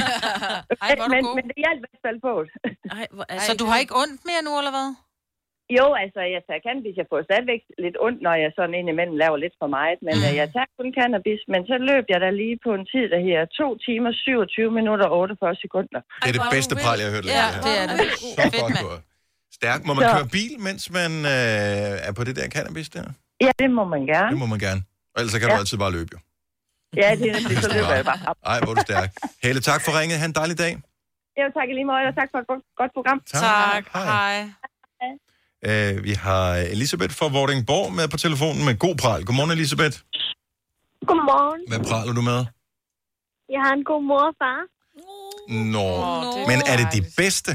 S6: Men
S11: det hjalp i hvert fald på.
S6: Så du har ikke ondt mere nu, eller hvad?
S11: Jo, altså, jeg tager cannabis. Jeg får stadigvæk lidt ondt, når jeg sådan indimellem laver lidt for meget. Men jeg tager kun cannabis. Men så løb jeg da lige på en tid, der her 2 timer, 27 minutter og 48 sekunder.
S5: Det er det bedste pral, jeg har hørt.
S6: Ja, det er det.
S5: Så godt gået. Stærk. Må man køre bil, mens man er på det der cannabis der?
S11: Ja, det må man gerne.
S5: Det må man gerne. Og ellers kan du altid bare løbe, jo.
S11: Ja, det er nemlig, så løber jeg bare op.
S5: Ej, hvor er du stærk. Helle, tak for ringet. Ha' en dejlig dag.
S11: Jo, tak i lige måde, og tak for et godt program.
S6: Tak. Hej.
S5: Vi har Elisabeth fra Vordingborg med på telefonen med god pral. Godmorgen, Elisabeth.
S15: Godmorgen.
S5: Hvad praler du med?
S15: Jeg har en god mor og far.
S5: Nå. Men er det de bedste?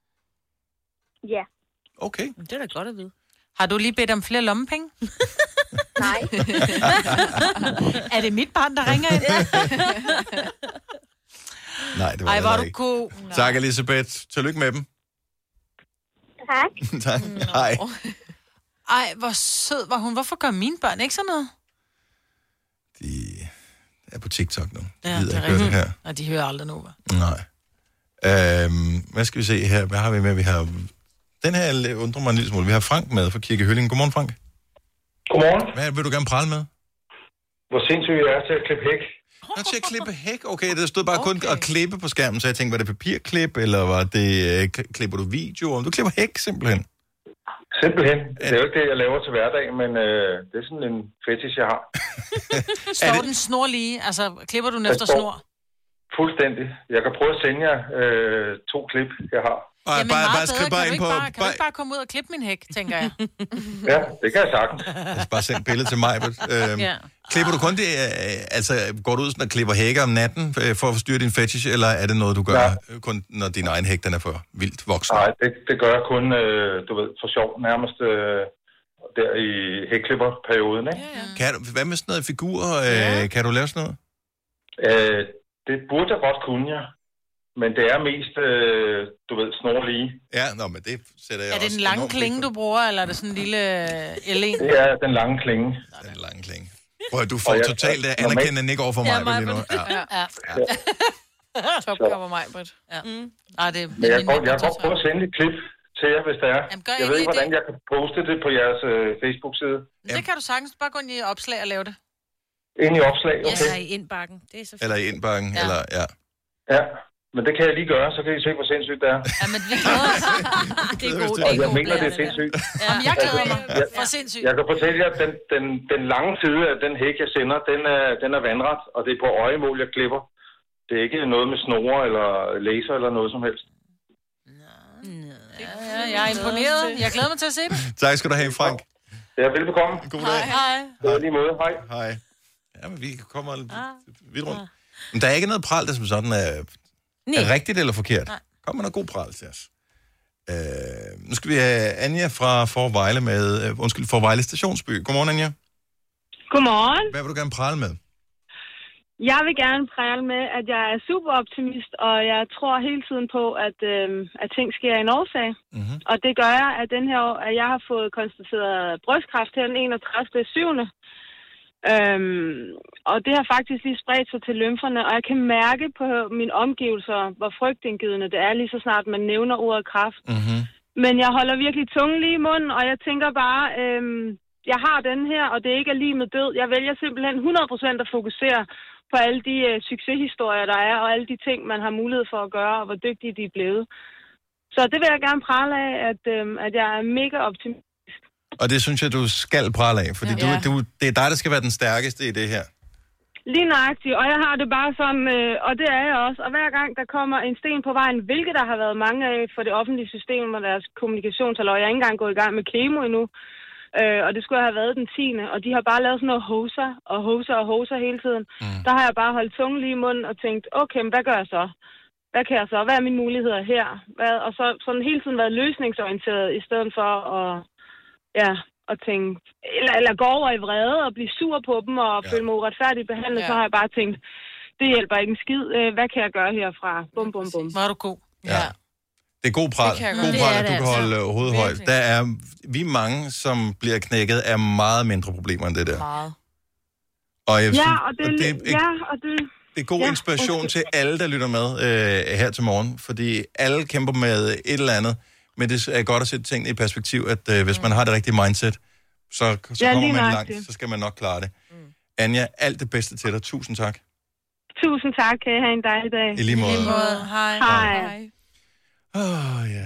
S15: Ja.
S5: Okay.
S7: Det er da godt at vide.
S6: Har du lige bedt om flere lommepenge?
S15: Nej.
S6: Er det mit barn, der ringer ind?
S5: Nej, det var
S6: Ej,
S5: det
S6: hvor
S5: ikke.
S6: du god.
S5: Tak, Elisabeth. Tillykke med dem.
S15: Tak.
S5: Tak. Hej.
S6: Ej, hvor sød var hun. Hvorfor gør mine børn ikke sådan noget?
S5: De er på TikTok nu.
S6: Ja,
S5: de
S6: det er
S5: ikke det her.
S6: Og de hører aldrig Nova.
S5: Nej. Hvad skal vi se her? Hvad har vi med? Vi har... Den her undrer mig en lille smule. Vi har Frank med fra Kirke Hølling. Godmorgen, Frank.
S16: Godmorgen.
S5: Hvad vil du gerne prale med?
S16: Hvor sindssygt jeg er til at klippe hæk.
S5: Nå, til at klippe hæk? Okay, det stod bare kun at klippe på skærmen, så jeg tænkte, var det papirklip, eller var det... klipper du videoer? Du klipper hæk, simpelthen.
S16: Simpelthen. Det er jo ikke det, jeg laver til hverdag, men det er sådan en fetish, jeg har.
S6: Står den snor lige? Altså, klipper du den efter snor?
S16: Fuldstændig. Jeg kan prøve at sende jer 2 klip, jeg har.
S6: Jamen, meget bedre. Kan du ikke bare komme ud og klippe min hæk, tænker jeg?
S16: Ja, det kan jeg sagtens.
S5: Bare send et billede til mig.
S6: Ja.
S5: Klipper du kun det... Altså, går du ud sådan og klipper hækker om natten for at forstyrre din fetish, eller er det noget, du gør kun, når din egen hæk den er for vildt voksen?
S16: Nej, det gør jeg kun, du ved, for sjov nærmest der i hækklipperperioden, ikke?
S5: Ja. Hvad med sådan noget figur? Kan du lave sådan noget?
S16: Det burde jeg godt kunne, ja. Men det er mest, du ved, snorlige.
S5: Ja, men det sætter jeg også.
S6: Er det den lange klinge, du bruger, eller er det sådan en lille L1?
S16: Det er den lange klinge.
S5: Den lange klinge. Prøv, du får totalt anerkendende ikke over for mig lige nu.
S6: Ja. Top cover mig, Britt. Ja.
S16: Men jeg kan godt prøve at sende et klip til jer, hvis der er.
S6: Jamen,
S16: jeg ved ikke, hvordan jeg kan poste det på jeres Facebook-side.
S6: Det kan du sagtens. Bare gå ind i opslag og lave det.
S16: Ind i opslag, okay.
S7: Eller i indbakken. Det er så fint.
S5: Eller i indbakken, eller
S16: Ja, men det kan jeg lige gøre, så kan I se, hvor sindssygt det er.
S6: Ja, men vi glæder os.
S7: Det er godt.
S16: Og jeg mener, det er sindssygt.
S6: Jamen, jeg glæder mig for sindssygt.
S16: Jeg kan fortælle jer, at den lange side af den hæk, jeg sender, den er vandret, og det er på øjemål, jeg klipper. Det er ikke noget med snore eller laser eller noget som helst.
S6: Ja, jeg er imponeret. Jeg glæder mig til at se det.
S5: Tak skal du have, Frank.
S16: Ja, velbekomme.
S5: God dag.
S6: Hej.
S16: Ja, lige måde. Hej.
S5: Hej. Ja, men vi kommer vidt rundt. Men der er ikke noget pral, der som sådan er rigtigt eller forkert. Nej. Kom med noget god pral til os. Nu skal vi have Anja fra Forvejle Stationsby. Godmorgen, Anja.
S15: Godmorgen.
S5: Hvad vil du gerne prale med?
S15: Jeg vil gerne prale med, at jeg er super optimist, og jeg tror hele tiden på, at ting sker i en årsag. Mm-hmm. Og det gør jeg, at den her år, at jeg har fået konstateret brystkræft her den 31.7. Og det har faktisk lige spredt sig til lymferne, og jeg kan mærke på mine omgivelser, hvor frygtindgydende det er, lige så snart man nævner ordet kræft. Mm-hmm. Men jeg holder virkelig tungen lige i munden, og jeg tænker bare, jeg har den her, og det ikke er lige med død. Jeg vælger simpelthen 100% at fokusere på alle de succeshistorier, der er, og alle de ting, man har mulighed for at gøre, og hvor dygtige de er blevet. Så det vil jeg gerne prale af, at jeg er mega optimist.
S5: Og det synes jeg, du skal prale af, fordi det er dig, der skal være den stærkeste i det her.
S15: Lige nøjagtigt, og jeg har det bare sådan, og det er jeg også. Og hver gang der kommer en sten på vejen, hvilket der har været mange af for det offentlige system og deres kommunikationsaløg, jeg er ikke engang gået i gang med kemo endnu, og det skulle have været den 10. Og de har bare lavet sådan noget hoser hele tiden. Der har jeg bare holdt tungen lige i munden og tænkt, okay, men hvad gør jeg så? Hvad kan jeg så? Hvad er mine muligheder her? Og så sådan hele tiden været løsningsorienteret, i stedet for at tænke, eller gå over i vrede og blive sur på dem og føle mig uretfærdigt behandlet, så har jeg bare tænkt, det hjælper ikke en skid. Hvad kan jeg gøre herfra? Bum, bum, bum.
S6: Var du god?
S5: Ja. Det er god pral. God pral, at du kan holde hovedet højt. Vi er mange, som bliver knækket af meget mindre problemer end det der.
S6: Meget.
S5: Og jeg synes,
S15: det
S5: er god inspiration til alle, der lytter med her til morgen, fordi alle kæmper med et eller andet, men det er godt at sætte tingene i perspektiv, at hvis man har det rigtige mindset, så kommer man langt, så skal man nok klare det. Anja, alt det bedste til dig. Tusind tak.
S15: Tusind tak. Kan I have en dejlig dag.
S5: I lige måde.
S15: Hej.
S5: Ja.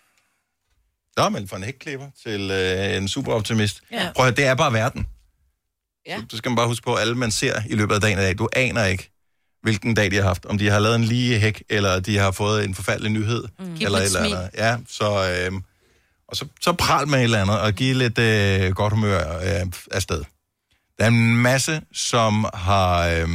S5: Nå, men fra en hækklipper til en superoptimist. Prøv at det er bare verden. Ja. Så skal man bare huske på, at alle man ser i løbet af dagen i dag, du aner ikke, hvilken dag de har haft. Om de har lavet en lige hæk, eller de har fået en forfærdelig nyhed. Eller et eller andet. Ja, og så pral med et eller andet, og give lidt godt humør afsted. Der er en masse, som har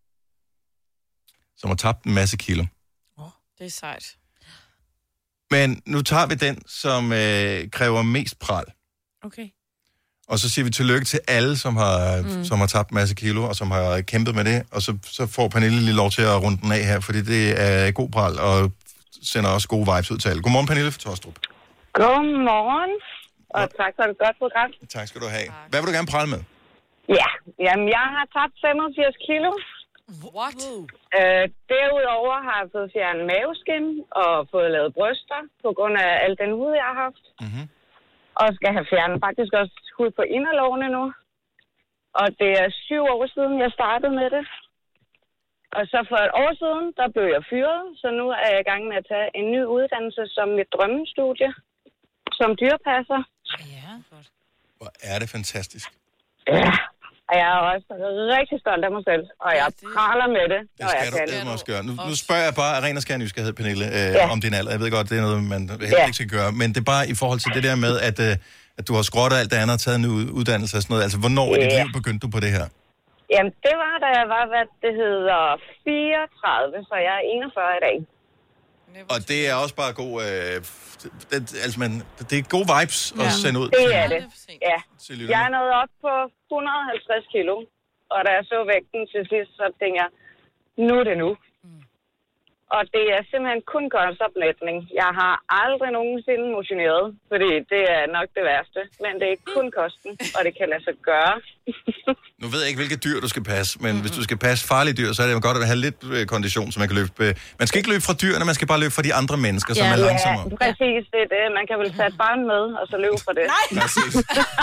S5: tabt en masse kilo.
S8: Det er sejt.
S5: Men nu tager vi den, som kræver mest pral.
S7: Okay.
S5: Og så siger vi tillykke til alle, som har tabt en masse kilo, og som har kæmpet med det. Og så får Pernille lige lov til at runde den af her, fordi det er god pral, og sender også gode vibes ud til alle. Godmorgen, Pernille fra Tostrup.
S17: Godmorgen, og tak for et godt program.
S5: Tak skal du have. Hvad vil du gerne prale med?
S17: Ja, jamen jeg har tabt 85 kilo.
S8: What?
S17: Derudover har jeg fået fjernet maveskin og fået lavet bryster på grund af al den hud, jeg har haft.
S5: Mm-hmm.
S17: Og skal have fjernet faktisk også hud på inderlovene nu. Og det er 7 år siden, jeg startede med det. Og så for et år siden, der blev jeg fyret, så nu er jeg i gang med at tage en ny uddannelse som mit drømmestudie, som dyrepasser.
S6: Ja, godt.
S5: Hvor er det fantastisk.
S17: Ja, og jeg er også rigtig stolt af mig selv, og jeg praler med det, når jeg kan.
S5: Det skal du også gøre. Nu spørger jeg bare af ren og skær nysgerrighed, Pernille, om din alder. Jeg ved godt, det er noget, man heller ikke skal gøre, men det er bare i forhold til det der med, at du har skrottet alt det andet og taget en uddannelse og sådan noget. Altså, hvornår i dit liv begyndte du på det her?
S17: Jamen, det var, da jeg var, hvad det hedder, 34, så jeg er 41 i dag.
S5: Og det er også bare god... det er gode vibes at sende ud.
S17: Det er det, ja. Jeg er nået op på 150 kilo, og da jeg så vægten til sidst, så tænkte jeg, nu er det nu. Og det er simpelthen kun kostopmætning. Jeg har aldrig nogensinde motioneret, fordi det er nok det værste. Men det er kun kosten, og det kan lade sig gøre.
S5: Nu ved jeg ikke, hvilke dyr du skal passe, men hvis du skal passe farlige dyr, så er det jo godt at have lidt kondition, så man kan løbe. Man skal ikke løbe fra dyrene, man skal bare løbe fra de andre mennesker, som er langsommere.
S17: Ja, præcis. Det er det. Man kan vel tage et barn med, og så løbe fra det.
S5: Nej! Præcis.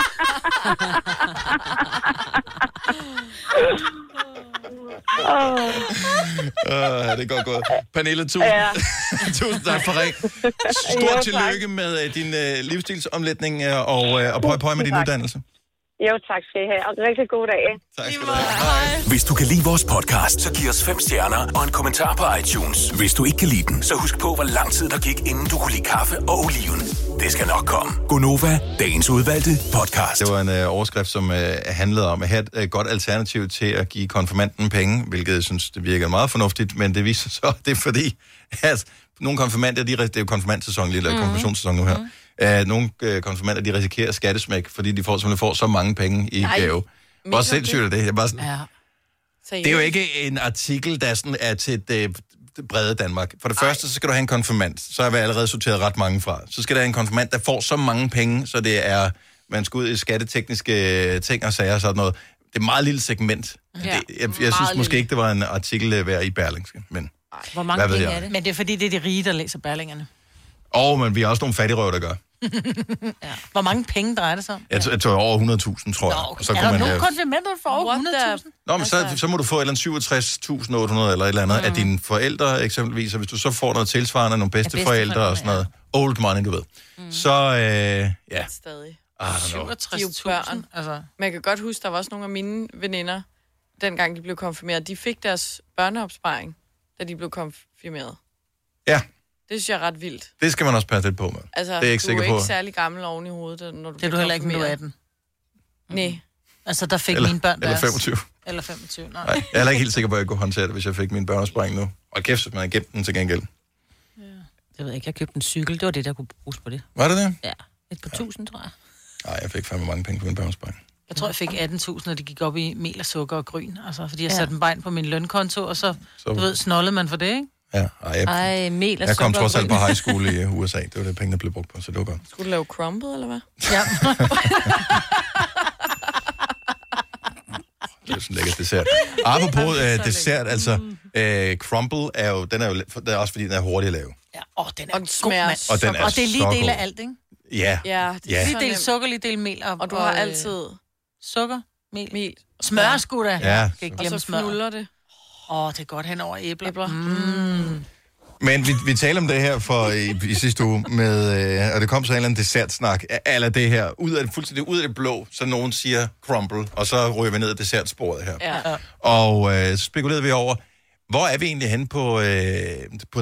S5: Det er godt gået. Pernille, tusind tak for ring. Stort tillykke med din livsstilsomlætning og prøv med din uddannelse.
S17: Jo, tak skal I have, og rigtig god dag.
S5: Tak skal du have.
S1: Hvis du kan lide vores podcast, så giv os 5 stjerner og en kommentar på iTunes. Hvis du ikke kan lide den, så husk på, hvor lang tid der gik, inden du kunne lide kaffe og oliven. Det skal nok komme. Gonova, dagens udvalgte podcast.
S5: Det var en overskrift, som handlede om at have et godt alternativ til at give konfirmanden penge, hvilket jeg synes, det virker meget fornuftigt, men det viser så, det er fordi, at nogle konfirmander, det er jo konfirmandsæson, eller konfirmationssæson nu her. Nogle konfirmander, de risikerer skattesmæk, fordi de får så mange penge i gave. Hvor sindssygt er det? Jeg bare sådan, det er jo ikke en artikel, der sådan er til det brede Danmark. For det første, så skal du have en konfirmand. Så har vi allerede sorteret ret mange fra. Så skal der en konfirmand, der får så mange penge, så det er, man skal ud i skattetekniske ting og sager og sådan noget. Det er et meget lille segment. Ja. Jeg synes måske ikke, det var en artikel værd i Berlingske, men
S6: hvor mange penge er det? Men det er fordi, det er de rige, der læser Berlingerne.
S5: Men vi har også nogle fattigrøver, der gør.
S6: Hvor mange penge drejer det sig om?
S5: Jeg tror over 100.000, tror jeg.
S6: Og så er der nogen konfirmander for over 100.000?
S5: Nå, men så må du få et eller andet 67.800 eller et eller andet af dine forældre eksempelvis, og hvis du så får noget tilsvarende, nogle bedsteforældre og sådan noget, old money, du ved. Så, ja.
S8: Stadig.
S6: 67.000 børn. Altså.
S8: Man kan godt huske, der var også nogle af mine veninder, dengang de blev konfirmeret, de fik deres børneopsparing, da de blev konfirmeret.
S5: Ja.
S8: Det synes jeg er ret vildt.
S5: Det skal man også passe lidt på med.
S8: Altså,
S5: det er ikke
S8: du er
S5: ikke
S8: ikke særlig gammel oven i hovedet, når du
S6: det er du heller ikke, når du er 18.
S8: Nej.
S6: Altså, der fik mine børn deres...
S5: Eller 25.
S6: Eller 25, nej.
S5: Jeg er heller ikke helt sikker på, at jeg kunne håndtere det, hvis jeg fik min børneopsparing nu. Og kæft, så man havde gemt den til gengæld.
S7: Ja. Jeg ved ikke, jeg købte en cykel. Det var det, der kunne bruges på det.
S5: Var det det?
S7: Ja. Et par tusind, tror jeg.
S5: Nej, jeg fik fandme mange penge på min børneopsparing.
S6: Jeg tror, jeg fik 18.000, når det gik op i mel og sukker og gryn. Altså, fordi jeg satte en bein på min lønkonto, og så du ved, snollede man for det, ikke?
S5: Ja,
S7: mel og
S5: jeg kom trods alt på high school i USA. Det var det penge, der blev brugt på, så det var godt.
S8: Skulle du lave crumble, eller hvad?
S6: Ja.
S5: Det er sådan en lækker dessert. Apropos dessert, altså crumble er jo, det er også fordi, den er hurtig at lave.
S6: Ja, den er
S8: og den smager
S5: og den er
S6: og det er lige del af alt, ikke?
S5: Ja.
S8: Det er
S6: lige del sukker, lige del mel.
S8: Og du har altid
S6: sukker, mel. Smør sgu da.
S5: Ja.
S8: Og så fnuller det.
S6: Det er godt hen over æbler.
S5: Men vi taler om det her i sidste uge, med, og det kom så en eller anden dessertsnak, eller det her, fuldstændig ud af det blå, så nogen siger crumble, og så ryger vi ned ad dessertsporet her.
S8: Ja.
S5: Og så spekulerede vi over, hvor er vi egentlig henne på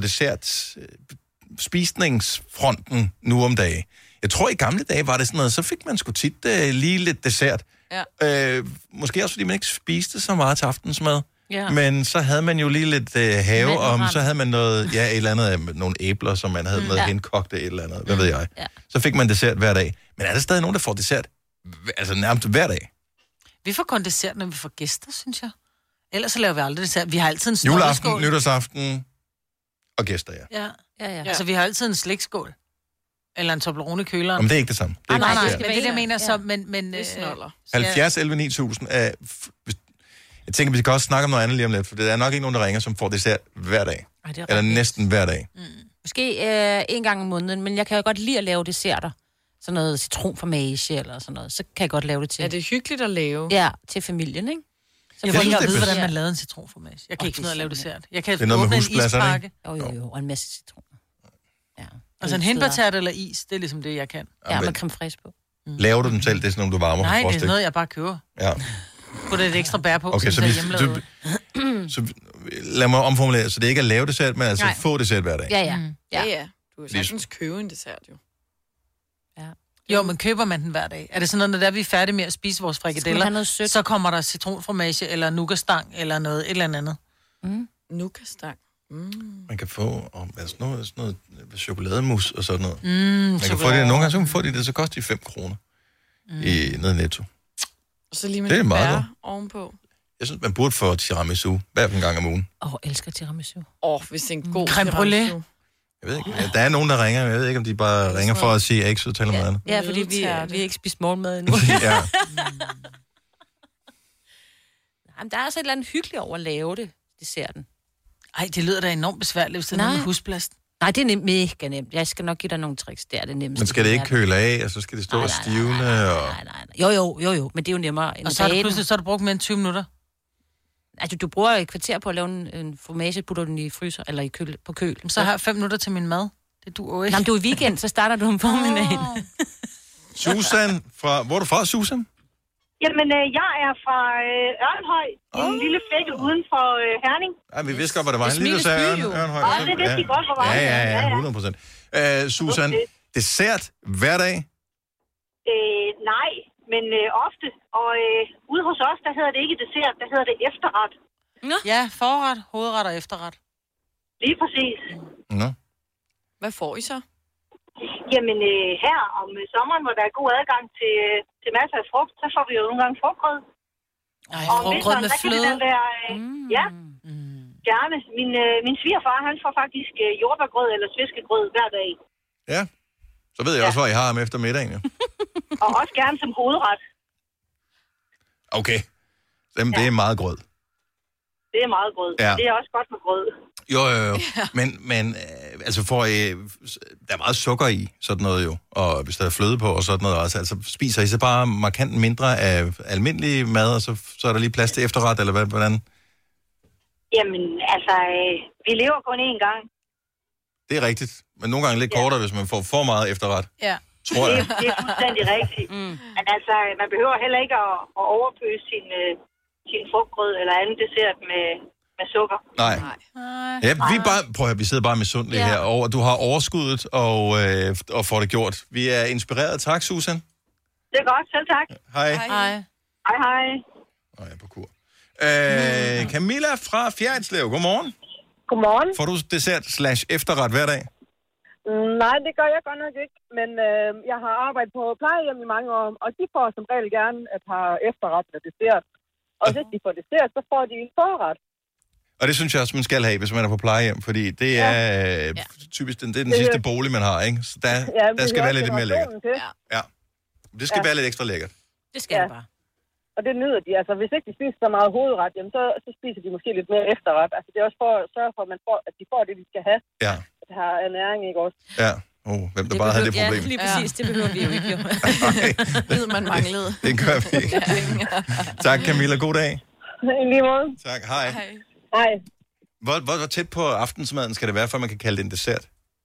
S5: dessert-spisningsfronten nu om dagen? Jeg tror, i gamle dage var det sådan noget, så fik man sgu tit lige lidt dessert.
S8: Ja.
S5: Måske også, fordi man ikke spiste så meget til aftensmad.
S7: Ja.
S5: Men så havde man jo lige lidt have, og så havde man noget, et eller andet, nogle æbler, som man havde med henkogte et eller andet, hvad ved jeg. Ja. Så fik man dessert hver dag. Men er der stadig nogen, der får dessert? Altså nærmest hver dag?
S6: Vi får kun dessert, når vi får gæster, synes jeg. Ellers så laver vi aldrig dessert. Vi har altid en snolleskål.
S5: Juleaften, nytårsaften og gæster,
S6: ja. Altså, vi har altid en slikskål. Eller en Toblerone i køleren.
S5: Men det er ikke det samme. Det er
S6: Nej,
S5: ikke
S6: men det er det, jeg mener. Så, men
S8: Det snoller.
S5: 70 11 9000 er... Jeg tænker, vi kan også snakke om noget andet lige om lidt, for det er nok ikke nogen, der ringer, som får dessert hver dag.
S7: Ej, det er
S5: Eller næsten hver dag.
S7: Måske en gang om måneden, men jeg kan jo godt lide at lave desserter. Sådan noget citronformage eller sådan noget. Så kan jeg godt lave det til.
S8: Er det hyggeligt at lave?
S7: Ja, til familien, ikke?
S6: Jeg vil ikke vide, hvordan man lavede en citronformage. Jeg kan ikke finde ud af at lave dessert. Jeg kan
S5: det er noget med
S6: åbne en
S5: huspladserne,
S6: ispakke.
S7: Jo, og en masse citroner. Ja.
S6: Altså en hindbærtert eller is, det er ligesom det, jeg kan.
S7: Ja, med creme fraiche på.
S5: Laver du dem selv? Det er sådan nogle, du varmer på
S6: Nej,
S5: frost,
S6: det er noget, jeg bare køber.
S5: Ja.
S6: Putter et ekstra bær på,
S5: Okay, så lad mig omformulere, så det ikke er lave dessert, men altså få dessert hver dag.
S7: Ja.
S8: Du kan sagtens købe en dessert, jo.
S6: Jo, men køber man den hver dag? Er det sådan noget, når der vi er færdige med at spise vores frikadeller, så kommer der citronformage eller nougatstang eller noget, et eller andet?
S8: Nougatstang?
S5: Man kan få sådan noget chokolademus og sådan noget. Man kan få det, nogle gange så kan man få det så koster de 5 kroner i noget Netto.
S8: Og så lige med
S5: det er
S8: lidt
S5: meget
S8: bær
S5: godt.
S8: ovenpå.
S5: Jeg synes, man burde få tiramisu hver en gang om ugen.
S7: Elsker tiramisu.
S8: Hvis det er en god
S6: creme brûlée.
S5: Jeg ved ikke, der er nogen, der ringer. Jeg ved ikke, om de bare ringer for at sige, at jeg ikke så taler med andet.
S7: Ja, fordi vi har ikke spist morgenmad endnu.
S5: Ja.
S7: Jamen, der er altså et eller andet hyggeligt over at lave det, desserten.
S6: Ej, det lyder da enormt besværligt, hvis det er noget med husplads.
S7: Nej, det er mega nemt. Jeg skal nok give dig nogle tricks. Det er det nemmeste.
S5: Men skal det ikke køle af, og så skal det stå og stivne?
S7: Jo, men det er jo nemmere end
S6: og så er det pludselig, så har du brugt mere end 20 minutter.
S7: Altså, du bruger et kvarter på at lave en formage, putter den i fryser, eller i på køl.
S6: Så har jeg 5 minutter til min mad. Det duer ikke.
S7: Jamen, du er i weekend, så starter du om formiddagen.
S5: Susan, hvor er du fra, Susan?
S18: Jamen, jeg er fra Ørnhøj, en lille flække uden for Herning.
S5: Ja, vi vidste godt, hvor det var. En lille sagde Ørnhøj.
S18: Ja, det vidste I godt, hvor var.
S5: Ja, 100%. Susan, dessert hver dag?
S18: Nej, men ofte. Og ude hos os, der hedder det ikke dessert, der hedder det efterret.
S6: Nå. Ja, forret, hovedret og efterret.
S18: Lige præcis.
S5: Nå.
S8: Hvad får I så?
S18: Jamen, her om sommeren, hvor der er god adgang til masser af frugt, så får vi jo nogle gange frugtgrød.
S6: Og frugtgrød med fløde?
S18: Ja, gerne. Min svigerfar, han får faktisk jordbærgrød eller sviskegrød hver dag.
S5: Ja, så ved jeg også, hvor I har ham efter middagen. Ja.
S18: Og også gerne som hovedret.
S5: Okay, det er meget grød.
S18: Det er meget grød.
S5: Ja.
S18: Det er også godt med grød.
S5: Jo. Men altså der er meget sukker i, sådan noget jo. Og hvis der er fløde på og sådan noget også, altså spiser I så bare markant mindre af almindelig mad, og så er der lige plads til efterret, eller hvordan?
S18: Jamen, altså, vi lever kun én gang.
S5: Det er rigtigt, men nogle gange lidt kortere, hvis man får for meget efterret.
S6: Ja.
S5: Tror jeg.
S18: Det er fuldstændig rigtigt. Men altså, man behøver heller ikke at overpøse sin frugtgrød eller anden dessert med sukker.
S5: Nej. Ja, vi sidder bare med sundt her, og du har overskuddet og får det gjort. Vi er inspireret. Tak, Susan.
S18: Det er godt. Selv tak.
S5: Hej.
S18: Hej.
S5: Nå, jeg er på kur. Camilla fra Fjerritslev, godmorgen.
S19: Godmorgen.
S5: Får du dessert/efterret hver dag?
S19: Nej, det gør jeg godt nok ikke, men jeg har arbejdet på plejehjem i mange år, og de får som regel gerne et par efterret med dessert. Og hvis de får dessert, så får de en forret.
S5: Og det synes jeg også, man skal have, hvis man er på plejehjem, fordi det er typisk det er den sidste bolig, man har, ikke? Så der skal være lidt mere lækkert. Ja. Det skal være lidt ekstra lækkert.
S7: Det skal det bare.
S19: Og det nyder de. Altså, hvis ikke de spiser så meget hovedret, jamen, så spiser de måske lidt mere efterret. Altså, det er også for at sørge for, at de får det, de skal have.
S5: Ja.
S19: At have ernæring, ikke også?
S5: Ja. Hvem der bare havde det problem.
S7: Ja, lige præcis. Det behøver vi jo ikke, jo.
S8: Det man manglede.
S5: Det gør vi ikke. Tak, Camilla. God dag.
S19: I lige måde.
S5: Tak. Hej.
S19: Hej.
S5: Hvor tæt på aftensmaden skal det være, for man kan kalde det en dessert?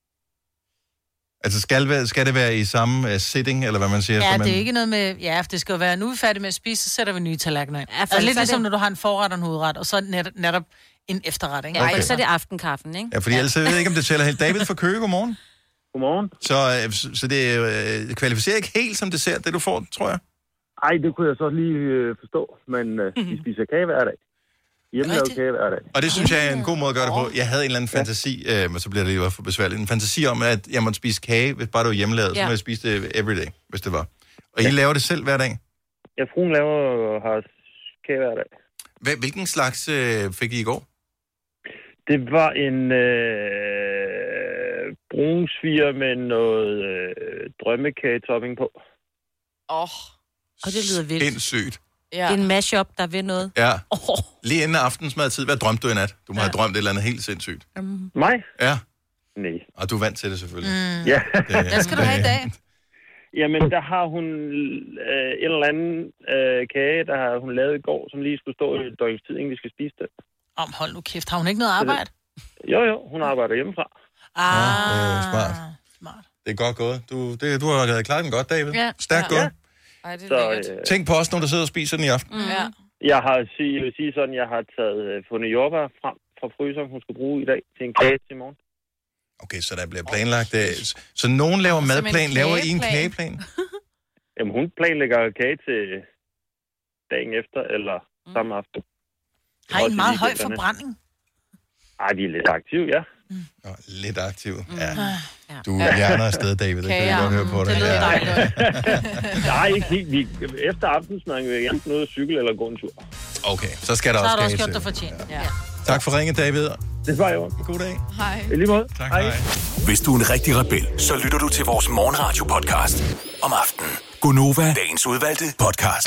S5: Altså, skal det være i samme sitting, eller hvad man siger?
S6: Ja, det er ikke noget med... Ja, det skal jo være, nu er vi færdige med at spise, så sætter vi nye tallerkener ind. Ja, altså lidt ligesom, når du har en forret og en hovedret, og så netop en efterret, ikke?
S7: Ja, okay. Så er det aftenkaffen, ikke?
S5: Ja, fordi ellers ved jeg ikke, om det tæller helt. David fra Køge, godmorgen.
S20: Godmorgen.
S5: Så det kvalificerer ikke helt som dessert, det du får, tror jeg?
S20: Ej, det kunne jeg så lige forstå, men vi spiser kage hver dag. Hjemmelavet kage hver dag.
S5: Og det synes jeg er en god måde at gøre det på. Jeg havde en eller anden fantasi, men så bliver det lige for besværligt. En fantasi om, at jeg måtte spise kage, hvis bare det var hjemmelavet. Så må jeg spise det everyday, hvis det var. Og I laver det selv hver dag?
S20: Ja, fruen har kage hver dag.
S5: Hvilken slags fik I i går?
S20: Det var en brunsviger med noget drømmekagetopping på.
S7: Og det lyder vildt.
S5: Sindssygt.
S7: Ja. Det er en mashup, der vil noget.
S5: Ja. Lige inden aftensmadtid, hvad drømte du i nat? Du må have drømt et eller andet helt sindssygt.
S20: Mig?
S5: Ja.
S20: Nej.
S5: Og du er vant til det selvfølgelig.
S20: Ja.
S6: Hvad skal du have i dag?
S20: Jamen, der har hun en eller anden kage, der har hun lavet i går, som lige skulle stå i et døgns tid, inden vi skal spise det.
S6: Hold nu kæft. Har hun ikke noget arbejde?
S20: Jo, hun arbejder hjemmefra.
S5: Smart. Det er godt gået. Du har klaret den godt, David. Ja. Stærkt gået.
S8: Ej, det er
S5: tænk på os, når du sidder og spiser den i aften.
S8: Ja.
S20: Jeg vil sige sådan, jeg har fundet jordbær frem fra fryseren, hun skal bruge i dag til en kage til morgen.
S5: Okay, så der bliver planlagt. Så nogen laver madplan. Laver I en kageplan?
S20: Jamen, hun planlægger kage til dagen efter, eller samme aften.
S6: Har I en meget høj forbrænding?
S20: Ej, vi er lidt aktive, ja.
S5: Lidt aktiv, ja. Du er hjerner afsted, David. Det kan jeg godt høre på dig.
S6: Det lyder dejligt.
S20: Nej, ikke helt. Efter aftensmaden vil jeg gerne noget cykel eller gå en tur.
S5: Okay, så skal der også kage til. Så har du også gjort dig fortjent. Ja. Tak for ringet, David.
S20: Det var jo.
S5: God dag.
S8: Hej.
S20: I lige måde.
S5: Tak, hej.
S1: Hvis du er en rigtig rebel, så lytter du til vores morgenradio-podcast om aftenen. Gonova, dagens udvalgte podcast.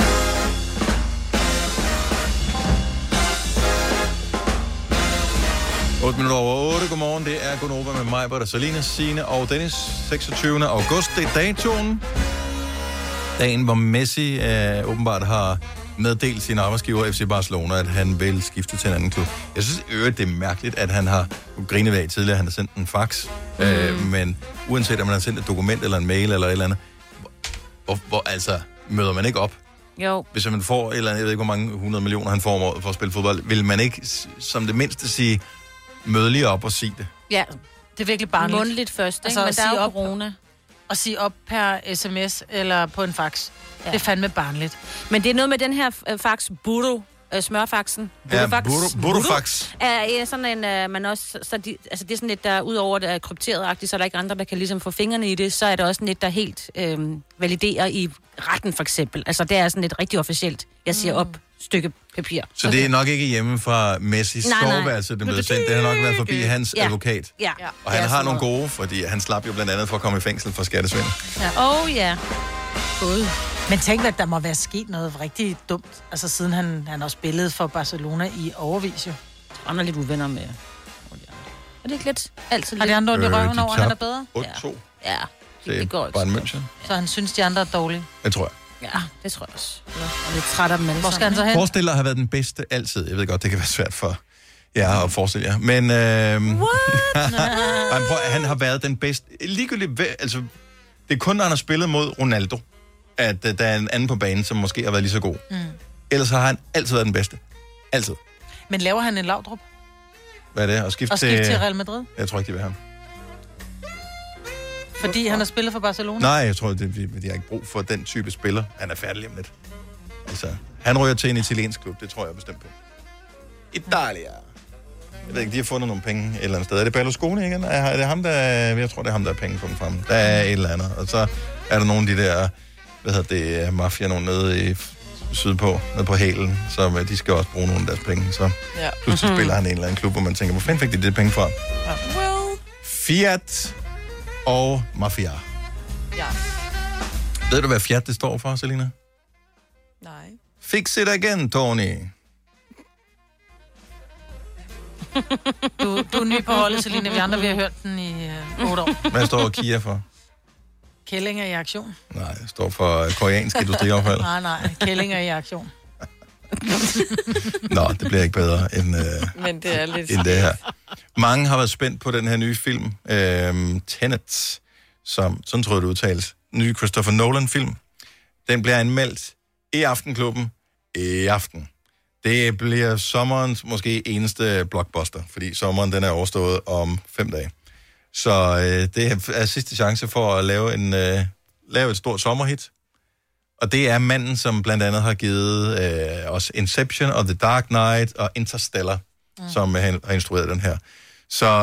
S5: 8 minutter over 8. Godmorgen. Det er Gonova med mig, Bert, Selina, Signe og Dennis. 26. august. Det er datoen. Dagen, hvor Messi åbenbart har meddelt sin arbejdsgiver FC Barcelona, at han vil skifte til en anden klub. Jeg synes det er mærkeligt, at han har grinet af tidligere, han har sendt en fax. Men uanset om man har sendt et dokument eller en mail eller et eller andet, hvor altså møder man ikke op.
S7: Jo.
S5: Hvis man får et eller andet, jeg ved ikke, hvor mange 100 millioner han får om året for at spille fodbold, vil man ikke som det mindste sige, møde lige op og sige det?
S6: Ja, det er virkelig barnligt.
S7: Mundligt først, ikke?
S6: Altså,
S7: Men der er jo
S6: corona. Og sige op per sms eller på en fax. Ja. Det er fandme barnligt.
S7: Men det er noget med den her fax, Budo, smørfaxen.
S5: Budofax.
S7: Er sådan en, man også, så det er sådan lidt, der udover det er krypteret-agtigt, så er der ikke andre, der kan ligesom få fingrene i det, så er det også lidt, der helt validerer i retten, for eksempel. Altså, det er sådan lidt rigtig officielt. Jeg siger op, stykke papir.
S5: Så det er nok ikke hjemme fra Messis soveværelse, det blev sendt. Det har nok været forbi hans advokat.
S7: Ja.
S5: Og han har nogle gode, fordi han slap jo blandt andet for at komme i fængsel for skattesvindel.
S7: Ja. God.
S6: Men tænk, at der må være sket noget rigtig dumt, altså siden han også spillede for Barcelona i overvis jo.
S7: Han er lidt uvenner med. Og det er ikke lidt altid
S6: har de andre ondt i røven over, han er bedre?
S5: 8-2.
S7: Ja, det går ikke.
S5: Bayern München.
S6: Så han synes, de andre er dårlige?
S5: Det tror jeg.
S7: Ja, det tror jeg også. Og lidt træt af dem alle.
S6: Hvor skal han så hen?
S5: Forestil dig at have været den bedste altid. Jeg ved godt, det kan være svært for jer at forestille jer. Men han har været den bedste. Ligegyldigt, altså, det er kun, når han har spillet mod Ronaldo, at der er en anden på banen, som måske har været lige så god. Ellers har han altid været den bedste. Altid.
S6: Men laver han en Laudrup?
S5: Hvad er det? At skifte
S6: til Real Madrid?
S5: Jeg tror ikke, de vil have ham.
S6: Fordi han har spillet for Barcelona?
S5: Nej, jeg tror, de har ikke brug for den type spiller. Han er færdig om lidt. Altså, han ryger til en italiensk klub, det tror jeg bestemt på. Italia. Jeg ved ikke, de har fundet nogle penge et eller andet sted. Er det Berlusconi igen? Er det ham, der... Jeg tror, det er ham, der er pengepunkt frem. Der er et eller andet. Og så er der nogle af de der, mafia, nogen nede i sydpå, nede på hælen, som de skal også bruge nogle af deres penge. Så pludselig spiller han en eller anden klub, hvor man tænker, hvor fanden fik de det penge fra? Fiat og Mafia.
S8: Ja.
S5: Ved du, hvad Fiat det står for, Selina?
S8: Nej.
S5: Fix it again, Tony.
S6: Du er ny på holdet, Selina. Vi andre, vi har hørt den i 8 år.
S5: Hvad står Kia for?
S6: Kællinger i aktion.
S5: Nej, det står for koreansk industriaffald.
S6: Nej. Kællinger i aktion.
S5: Nå, det bliver ikke bedre end,
S8: men det er lidt
S5: end det her. Mange har været spændt på den her nye film, Tenet, som, sådan tror jeg det udtales, nye Christopher Nolan-film. Den bliver anmeldt i Aftenklubben i aften. Det bliver sommerens måske eneste blockbuster, fordi sommeren den er overstået om 5 dage. Så det er sidste chance for at lave et stort sommerhit. Og det er manden, som blandt andet har givet os Inception og The Dark Knight og Interstellar, som har instrueret den her. Så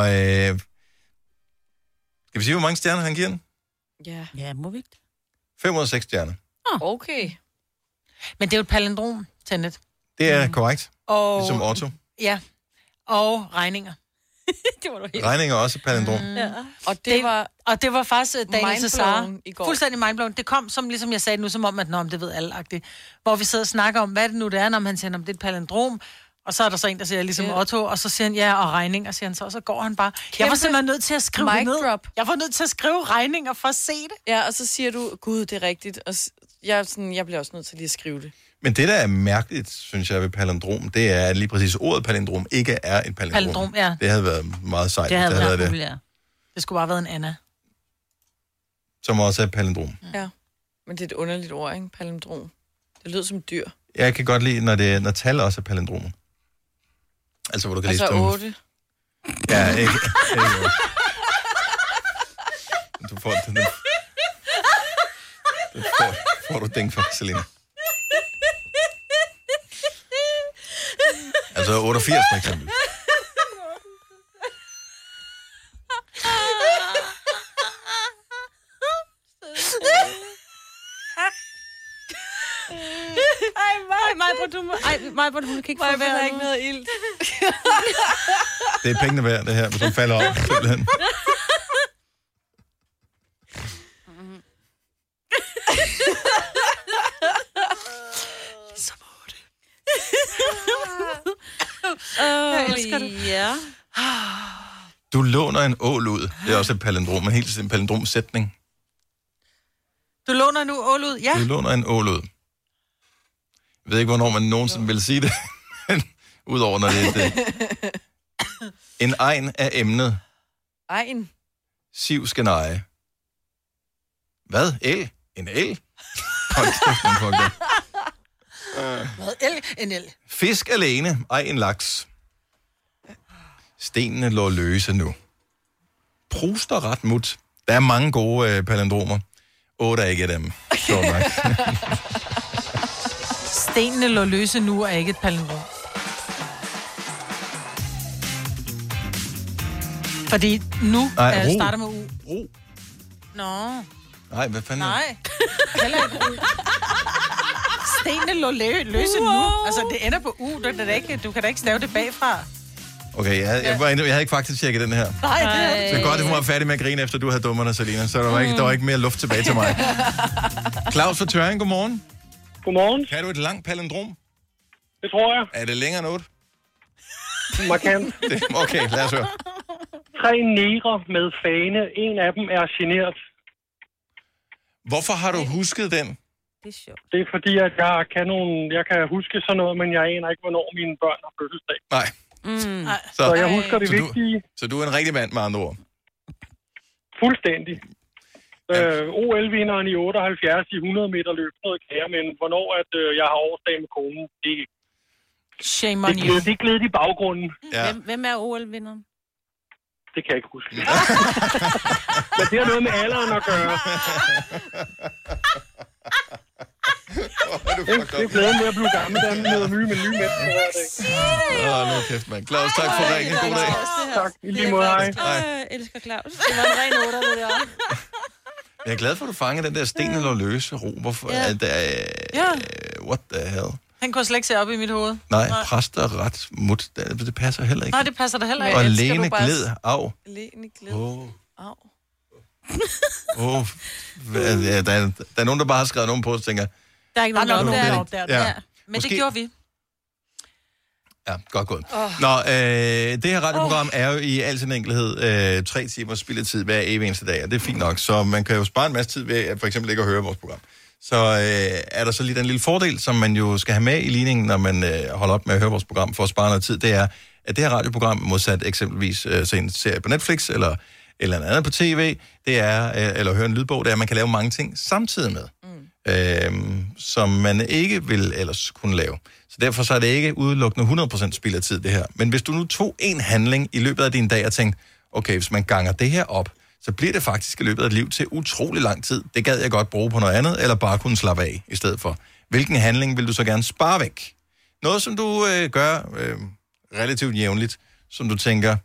S5: skal vi sige, hvor mange stjerner han giver den?
S7: Ja, må vi ikke?
S5: 5 ud af 6 stjerner.
S8: Okay.
S6: Men det er jo et palindrom, Tenet.
S5: Det er korrekt.
S6: Og...
S5: Ligesom Otto.
S6: Ja, og regninger.
S7: Det var du helt...
S5: Regning er også palindrom.
S6: Ja. Og det var faktisk Daniel Cesar. Fuldstændig mindblown. Det kom, som ligesom jeg sagde nu, som om, at det ved alle-agtigt. Hvor vi sidder og snakker om, hvad det nu det er, når han siger, om det er et palindrom. Og så er der så en, der siger ligesom Otto, og så siger han ja, og regning, og siger han så, og så går han bare. Jeg var simpelthen nødt til at skrive det ned. Drop. Jeg var nødt til at skrive regninger for at se det.
S8: Ja, og så siger du, gud, det er rigtigt. Og jeg bliver også nødt til lige at skrive det.
S5: Men det, der er mærkeligt, synes jeg, ved palindrom, det er, at lige præcis ordet palindrom ikke er et palindrom.
S6: Palindrom, ja.
S5: Det havde været meget sejt.
S6: Det havde været det. Det skulle bare have været en Anna.
S5: Som også er palindrom.
S8: Ja, men det er et underligt ord, ikke? Palindrom. Det lyder som dyr.
S5: Jeg kan godt lide, når tal også er palindromer. Altså, hvor du kan læse dem.
S8: 8.
S5: Ja, ikke. Du får den. Det får du dænk for, Selina. Altså 88 for eksempel.
S7: Majbert, hun kan ikke få vejret
S8: ikke noget ilt.
S5: Det er pengene værd, det her, hvis hun falder op, simpelthen.
S6: Som 8.
S7: Jeg elsker det. Ja.
S5: Du låner en ål ud. Det er også et palindrom, men helt en palindromsætning.
S6: Du låner nu ål ud, ja.
S5: Du låner en ål ud. Jeg ved ikke, hvornår man nogensinde vil sige det. Udover når det er det. En egen af emnet.
S8: Egen?
S5: Siv skal neje. Hvad? El? En el? Hold kæft, man folk der.
S6: Hvad? El? En el.
S5: Fisk alene. Ej, en laks. Stenene lå løse nu. Pruster ret mut. Der er mange gode palindromer. 8 er ikke af dem. Så nok.
S6: Stenene lå løse nu er ikke et palindrom. Fordi nu starter med U.
S5: Ro.
S6: Nå.
S5: Nej, hvad fanden?
S6: Nej. Heller ikke U. Stenene lå løse nu. Altså, det ender på U. Du kan da ikke stave det bagfra.
S5: Okay, jeg havde ikke faktisk tjekket den her.
S6: Nej, det
S5: er godt, at hun var færdig med at grine, efter du havde dummerne, Selina. Så der var ikke mere luft tilbage til mig. Claus fra Tøring, godmorgen.
S14: Godmorgen.
S5: Kan du et langt palindrom?
S14: Det tror jeg.
S5: Er det længere end 8?
S14: Markant.
S5: Okay, lad os høre.
S14: 3 negre med fane. En af dem er genert.
S5: Hvorfor har du husket den?
S7: Det er sjovt.
S14: Det er fordi, at jeg kan huske sådan noget, men jeg aner ikke, hvornår mine børn har fødselsdag.
S5: Nej.
S14: Så jeg husker det vigtige.
S5: Så du er en rigtig mand med andre ord?
S14: Fuldstændig. OL-vinderen i 78 i 100 meter løb noget kære, men hvornår at jeg har årsdag med konen,
S6: shame on you.
S14: Det gled i baggrunden.
S5: Ja.
S7: Hvem er OL-vinderen?
S14: Det kan jeg ikke huske. Men det har noget med alderen at gøre. Det er glæden ved at blive gammel, der møder nye mennesker hver dag.
S5: Nu kæft, mand. Claus, tak for ringen. God dag.
S14: Tak. I lige måde, hej.
S7: Jeg elsker Claus. Det var en ren 8, det der.
S5: Jeg er glad for, at du fangede den der sten eller løse ro. Hvorfor? What the hell?
S6: Han kunne slet ikke se op i mit hoved.
S5: Nej, præster ret mut. Det passer heller ikke.
S6: Nej, det passer da heller ikke.
S5: Og Lene gled af.
S8: Lene gled af.
S5: Der er nogen, der bare har skrevet nogen på, og tænker...
S7: Der er ikke nogen, der opdager det.
S6: Ja. Men måske... det gjorde vi.
S5: Ja, godt gået. Nå, det her radioprogram er jo i al sin enkelhed 3 timer spilletid hver evig eneste dag, og det er fint nok. Så man kan jo spare en masse tid ved at for eksempel ikke at høre vores program. Så er der så lige den lille fordel, som man jo skal have med i ligningen, når man holder op med at høre vores program for at spare noget tid, det er, at det her radioprogram, modsat eksempelvis se en serie på Netflix, eller andet på tv, det er, eller høre en lydbog, det er, at man kan lave mange ting samtidig med, som man ikke vil ellers kunne lave. Så derfor så er det ikke udelukkende 100% spild af tid, det her. Men hvis du nu tog en handling i løbet af din dag og tænkte, okay, hvis man ganger det her op, så bliver det faktisk i løbet af et liv til utrolig lang tid. Det gad jeg godt bruge på noget andet, eller bare kunne slappe af i stedet for. Hvilken handling vil du så gerne spare væk? Noget, som du gør relativt jævnligt, som du tænker,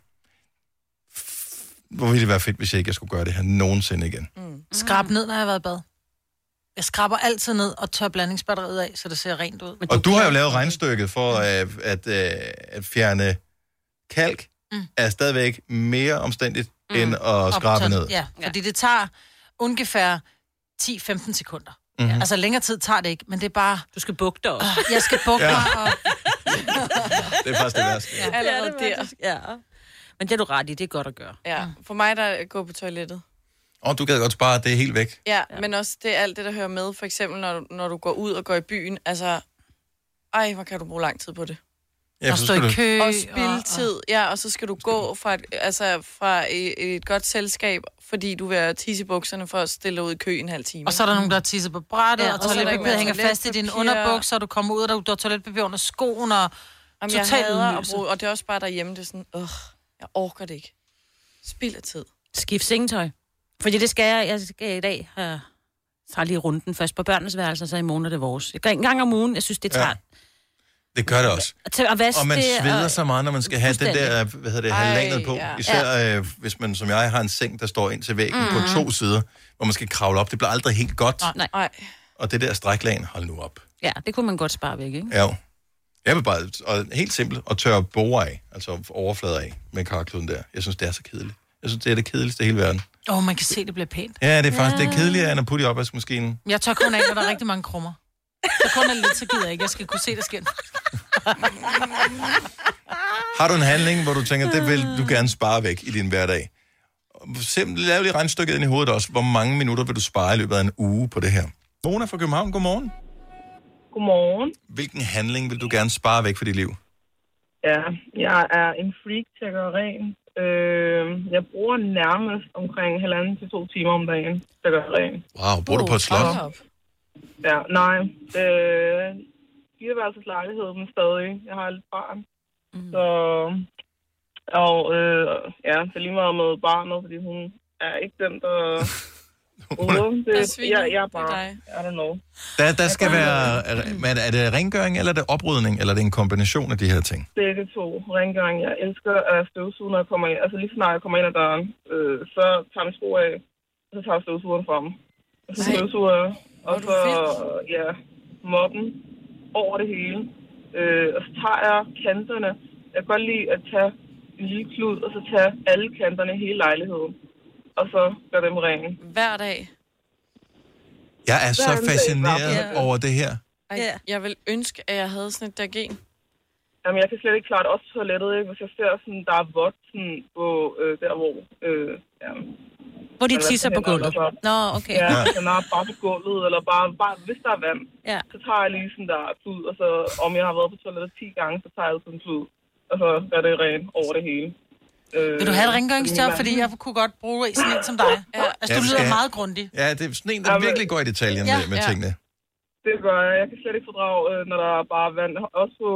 S5: hvor ville det være fedt, hvis jeg ikke skulle gøre det her nogensinde igen?
S6: Skrab ned, når jeg har været i bad. Jeg skraber altid ned og tør blandingsbatteriet af, så det ser rent ud.
S5: Og du har jo lavet regnstykket for at fjerne kalk er stadigvæk mere omstændigt, end at skrabe ned.
S6: Ja, fordi det tager ungefær 10-15 sekunder.
S5: Mhm.
S6: Altså længere tid tager det ikke, men det er bare...
S7: Du skal bukke dig også.
S6: Jeg skal bukke mig, og...
S5: Det er faktisk det værste.
S8: Ja, allerede der.
S7: Ja. Men det er du ret i, det er godt at gøre.
S8: Ja, for mig der er gå på toilettet.
S5: Du gad godt spare, det er helt væk.
S8: Ja, men også det er alt det, der hører med. For eksempel, når du går ud og går i byen. Altså, hvor kan du bruge lang tid på det?
S5: Ja,
S6: og stå i kø.
S8: Og spilde tid. Ja, og så skal du gå fra et godt selskab, fordi du vil have tisse i bukserne for at stille dig ud i kø en halv time.
S6: Og så er der nogen, der tisser på brættet, og toiletpapir hænger fast i din underbukser, og du kommer ud, og du har toiletpapir under skoen, og
S8: totalt ydmygelse. Og det er også bare derhjemme, det er sådan, jeg orker det ikke. Spild af tid.
S7: Skift sengetøj. Fordi det skal jeg skal i dag tager lige runden først på børnenes værelse, og så i morgen er det vores. En gang om ugen, jeg synes, det tager... Ja.
S5: Det gør det også.
S7: Og
S5: man sveder så meget, når man skal have den der halvandet på. Især hvis man, som jeg, har en seng, der står ind til væggen på 2 sider, hvor man skal kravle op. Det bliver aldrig helt godt.
S7: Nej.
S5: Og det der stræklagen, hold nu op.
S7: Ja, det kunne man godt spare væk, ikke?
S5: Ja. Jeg vil bare, og helt simpelt, at tørre borer af, altså overflader af med karkluden der. Jeg synes, det er så kedeligt. Jeg synes, det er det kedeligste i hele verden.
S6: Man kan se, det bliver pænt.
S5: Ja, det er faktisk det kedelige, end at putte i opvaskemaskinen.
S6: Jeg tør kun af, når der er rigtig mange krummer. Så kun er lidt, så gider jeg ikke. Jeg skal kunne se, der sker.
S5: Har du en handling, hvor du tænker, det vil du gerne spare væk i din hverdag? Simpelthen lav lige regnstykket ind i hovedet også. Hvor mange minutter vil du spare i løbet af en uge på det her? Mona fra København, godmorgen.
S21: Godmorgen.
S5: Hvilken handling vil du gerne spare væk for dit liv?
S21: Ja, jeg er en freak til at gøre ren. Jeg bruger nærmest omkring 1,5 til 2 timer om dagen til at gøre ren.
S5: Wow, bor du på et slot?
S21: Ja, nej. 4-værelses lejlighed, men stadig. Jeg har et barn. Så... det er lige meget med barnet, fordi hun er ikke den, der... Jeg er bare... I don't know.
S5: Der skal være... Men er det rengøring, eller er det oprydning, eller er det en kombination af de her ting?
S21: Begge to. Rengøring. Jeg elsker at støvsuge, når jeg kommer ind. Altså lige snart jeg kommer ind ad døren, så tager jeg sko af, og så tager jeg støvsugeren frem. Og så støvsuger jeg, og så moppen over det hele. Og så tager jeg kanterne. Jeg kan godt lide at tage en lille klud, og så tage alle kanterne i hele lejligheden. Og så gør dem rene.
S8: Hver dag?
S5: Jeg er så fascineret over det her.
S8: Jeg vil ønske, at jeg havde sådan et dergen.
S21: Jamen, jeg kan slet ikke klare det. Også toilettet, ikke? Hvis jeg ser sådan, der er vådt sådan på der, hvor...
S7: hvor de tisser på gulvet? Nå, okay.
S21: Ja, den er bare på gulvet, eller bare hvis der er vand, så tager jeg lige sådan der klud, og så om jeg har været på toilettet 10 gange, så tager jeg sådan en klud, og så gør det rent over det hele.
S6: Vil du have et rengøringsjob, fordi jeg kunne godt bruge sådan en som dig? Altså, du lyder meget grundig.
S5: Ja, det er sådan en, der virkelig går i detaljen med tingene.
S21: Det gør jeg. Jeg kan slet ikke fordrage, når der er bare vand. Også på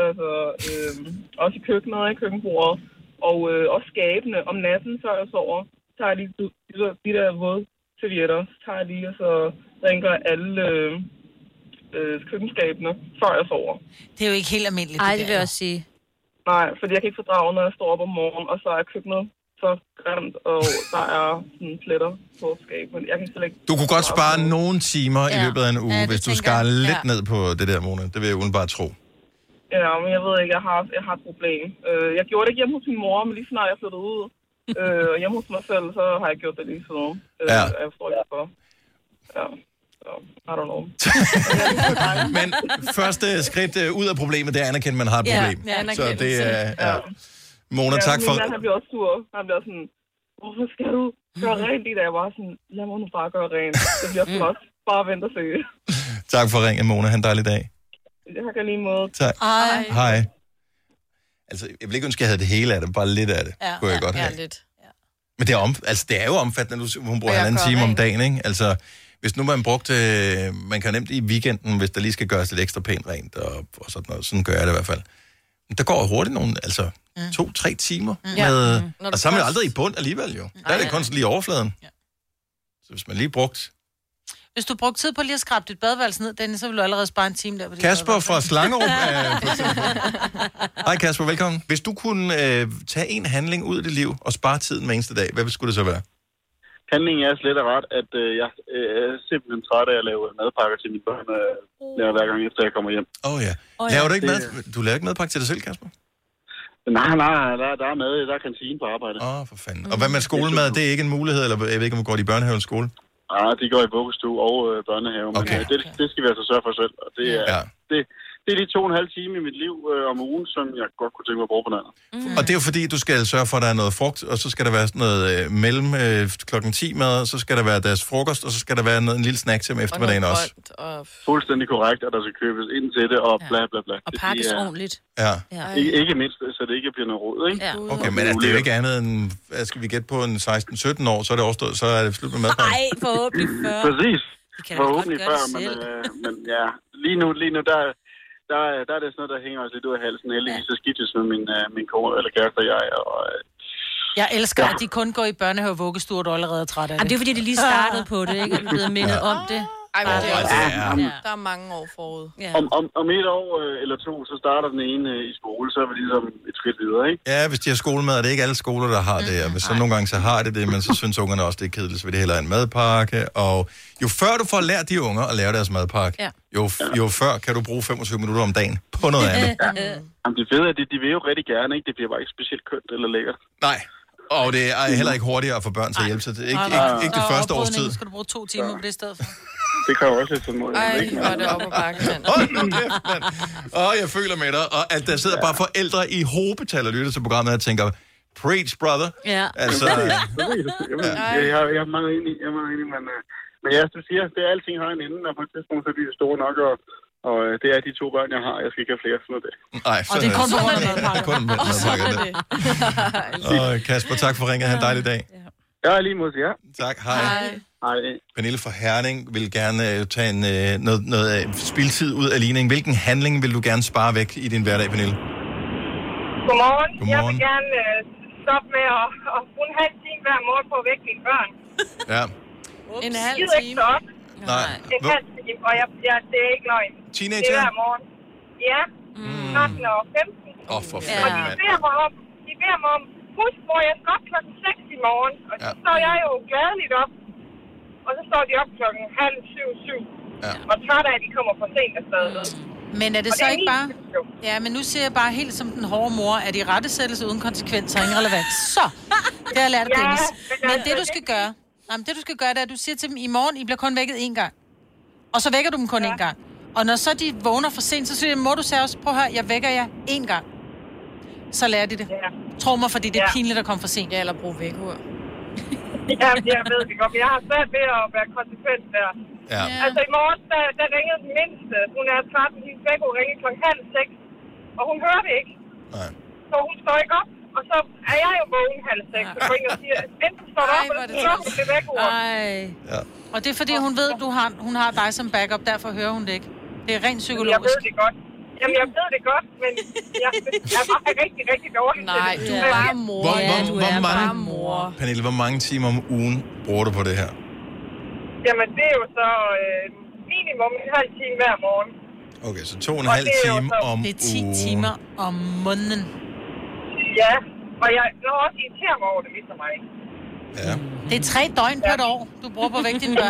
S21: også i køkkenet, i køkkenbordet. Og også skabene. Om natten, før jeg sover, tager jeg lige de der våde servietter. Så tager jeg lige, og så rengør alle køkkenskabene, før jeg sover.
S6: Det er jo ikke helt almindeligt.
S7: Ej, det vil jeg også sige.
S21: Nej, fordi jeg kan ikke fordrage, når jeg står op om morgenen, og så er køkkenet så grimt, og der er sådan pletter på skabet. Jeg kan slet ikke...
S5: Du kunne godt spare nogle timer i løbet af en uge, hvis du skar lidt ned på det der, Mona. Det vil jeg udenbart tro.
S21: Ja, men jeg ved ikke, jeg har et problem. Jeg gjorde det ikke hjemme hos min mor, men lige snart jeg flyttede ud. Og hjemme hos mig selv, så har jeg gjort det lige sådan. Jeg forstår ikke for. Ja. I don't know.
S5: Men første skridt ud af problemet, det er at anerkende, at man har et problem. Så det er... Mona, tak for...
S21: Han bliver også sur. Han bliver sådan, hvorfor skal du gøre rent i dag? Jeg var sådan, lad mig nu bare gøre rent. Det bliver flot. Bare vent og se.
S5: Tak for ringen, Mona. Ha' en dejlig dag.
S21: Det har jeg lige måde.
S5: Tak. Hej. Altså, jeg vil ikke ønske, at jeg havde det hele af det. Bare lidt af det. Kunne jeg godt have.
S8: Lidt.
S5: Men det er jo omfattende, hun bruger 1,5 time om dagen, ikke? Altså... Hvis nu man brugte, man kan nemt i weekenden, hvis der lige skal gøres lidt ekstra pænt rent, og sådan noget. Sådan gør jeg det i hvert fald. Der går hurtigt nogle, 2-3 timer med, og så er man aldrig i bund alligevel jo. Der er det kun lige overfladen. Ja. Så hvis man lige brugt...
S6: Hvis du brugte tid på lige at skrabe dit badeværelse ned, Dennis, så vil du allerede spare en time der.
S5: Kasper fra Slangerup. Hej Kasper, velkommen. Hvis du kunne tage en handling ud af dit liv og spare tiden hver eneste dag, hvad skulle det så være?
S22: Handlingen er slet og ret, at jeg er simpelthen træt af at lave madpakker til mine børn hver gang efter jeg kommer hjem.
S5: Ja. Laver du ikke mad? Du laver ikke madpakke til dig selv, Kasper?
S22: Nej, der er mad, der er kantine på arbejde.
S5: For fanden. Og hvad med skolemad, det er ikke en mulighed, eller jeg ved ikke, om du går i børnehave eller skole?
S22: Nej, de går i vuggestue og børnehave, men det skal vi altså sørge for selv. Og det er, det er de 2,5 timer i mit liv om ugen, som jeg godt kunne tænke mig at bruge på noget.
S5: Og det er jo fordi, du skal sørge for, at der er noget frugt, og så skal der være sådan noget mellem klokken 10 mad, så skal der være deres frokost, og så skal der være en lille snack til om eftermiddagen også.
S22: Fuldstændig korrekt, at der skal købes ind til det, og bla bla bla.
S7: Og pakkes ordentligt.
S5: Ja.
S22: Ikke mindst, så det ikke bliver noget rod, ikke?
S7: Ja.
S5: Okay, men det er jo ikke andet end, skal vi gætte på en 16-17 år, så er det overstået, så er det slut med madpakke.
S7: Nej, forhåbentlig før.
S22: Præcis. Forhåbentlig før, men ja, lige nu, der er det sådan noget, der hænger os lidt ud af halsen. Heldigvis så skiftes med min kone, eller kæreste og jeg.
S6: Jeg elsker, at de kun går i børnehave og vuggestue, og du allerede er træt af det.
S7: Det er fordi, de lige startede på det, ikke? Og vi er blevet mindet om det.
S8: Ej, men der er mange år forud.
S22: Ja. Om et år eller to, så starter den ene i skole, så er vi ligesom et skridt videre, ikke?
S5: Ja, hvis de har skolemad, er det ikke alle skoler, der har det. Og hvis så nogle gange så har det, men så synes ungerne også, det er kedeligt, så vil det hellere en madpakke. Og jo før du får lært de unger at lave deres madpakke, jo før kan du bruge 25 minutter om dagen på noget andet.
S22: Jamen, de ved, at de vil jo rigtig gerne, ikke? Det bliver bare ikke specielt kønt eller lækkert.
S5: Nej. Og det er heller ikke hurtigere for børn til at hjælpe sig. Ikke det første års tid.
S6: Skal du bruge 2 timer på det sted for?
S22: Det kræver også lidt sådan noget.
S8: Ej, hvor er det op ad bakken,
S5: mand. Jeg føler med dig. Og at der sidder bare forældre i hobetal og lytter til programmet og tænker, preach, brother.
S7: Ja.
S5: Altså,
S22: jeg er meget enig, men jeg siger, det er alting har en ende, og på et tidspunkt så bliver det store nok, og det er de 2 børn, jeg har. Jeg skal ikke have flere sådan noget.
S5: Nej,
S6: og det er kun på grund af madpakken.
S5: Og Kasper, tak for ringet. Ha' en dejlig dag.
S22: Ja, lige mod jer.
S5: Tak, hej. Pernille fra Herning vil gerne tage noget spildtid ud af ligningen. Hvilken handling vil du gerne spare væk i din hverdag, Pernille?
S11: Godmorgen. Jeg vil gerne stoppe med at bruge en halv time hver morgen på at vække mine børn.
S5: Ja.
S8: En halv time?
S5: Nej.
S11: En halv time, og det er ikke løgn.
S5: Teenager?
S11: Det er hver morgen. Ja, 13 og 15.
S5: For
S11: og de beder mig om, husk, hvor jeg skal op klokken 6 i morgen. Og så står jeg jo gladeligt op. Og så står de op klokken 6:30. Og træt af, at de kommer for sent afsted.
S6: Men er det så ikke bare... Ja, men nu siger jeg bare helt som den hårde mor, at i rettesættelse uden konsekvenser ingen relevant. Så, det har jeg lært af Dennis. Men det du skal gøre, det er, at du siger til dem, i morgen, I bliver kun vækket 1 gang. Og så vækker du dem kun 1 gang. Og når så de vågner for sent, så siger jeg, må du sige også, prøv at høre, jeg vækker jer 1 gang. Så lærer de det. Tro mig, fordi det er pinligt at komme for sent.
S8: Ja, eller bruge vækkeur.
S11: Ja, jeg ved det godt, men jeg har svært ved at være konsekvent der.
S5: Ja.
S11: Altså i morges, der ringede den mindste. Hun er 13, hendes vækkeur ringede klokken 5:30, og hun hører det ikke.
S5: Nej.
S11: Så hun står ikke op, og så er jeg jo vågen 5:30, så ringer og siger, enten står du op, eller så står hun til vækkeur.
S5: Ja.
S6: Og det er fordi, hun ved, hun har dig som backup, derfor hører hun det ikke. Det er rent psykologisk.
S11: Jeg ved det godt. Jamen, jeg ved det godt, men jeg er bare rigtig, rigtig dårlig til det.
S8: Nej, du er bare mor.
S5: Bare mor. Pernille, hvor mange timer om ugen bruger du på det her?
S11: Jamen, det er jo så minimum en halv time hver morgen.
S5: Okay, så 2,5 timer om ugen.
S6: Det er 10 timer om måneden.
S11: Ja, og jeg når også irriterer mig over det, viser mig.
S5: Ja.
S6: Det er 3 døgn på et år, du bruger på at vække dine børn.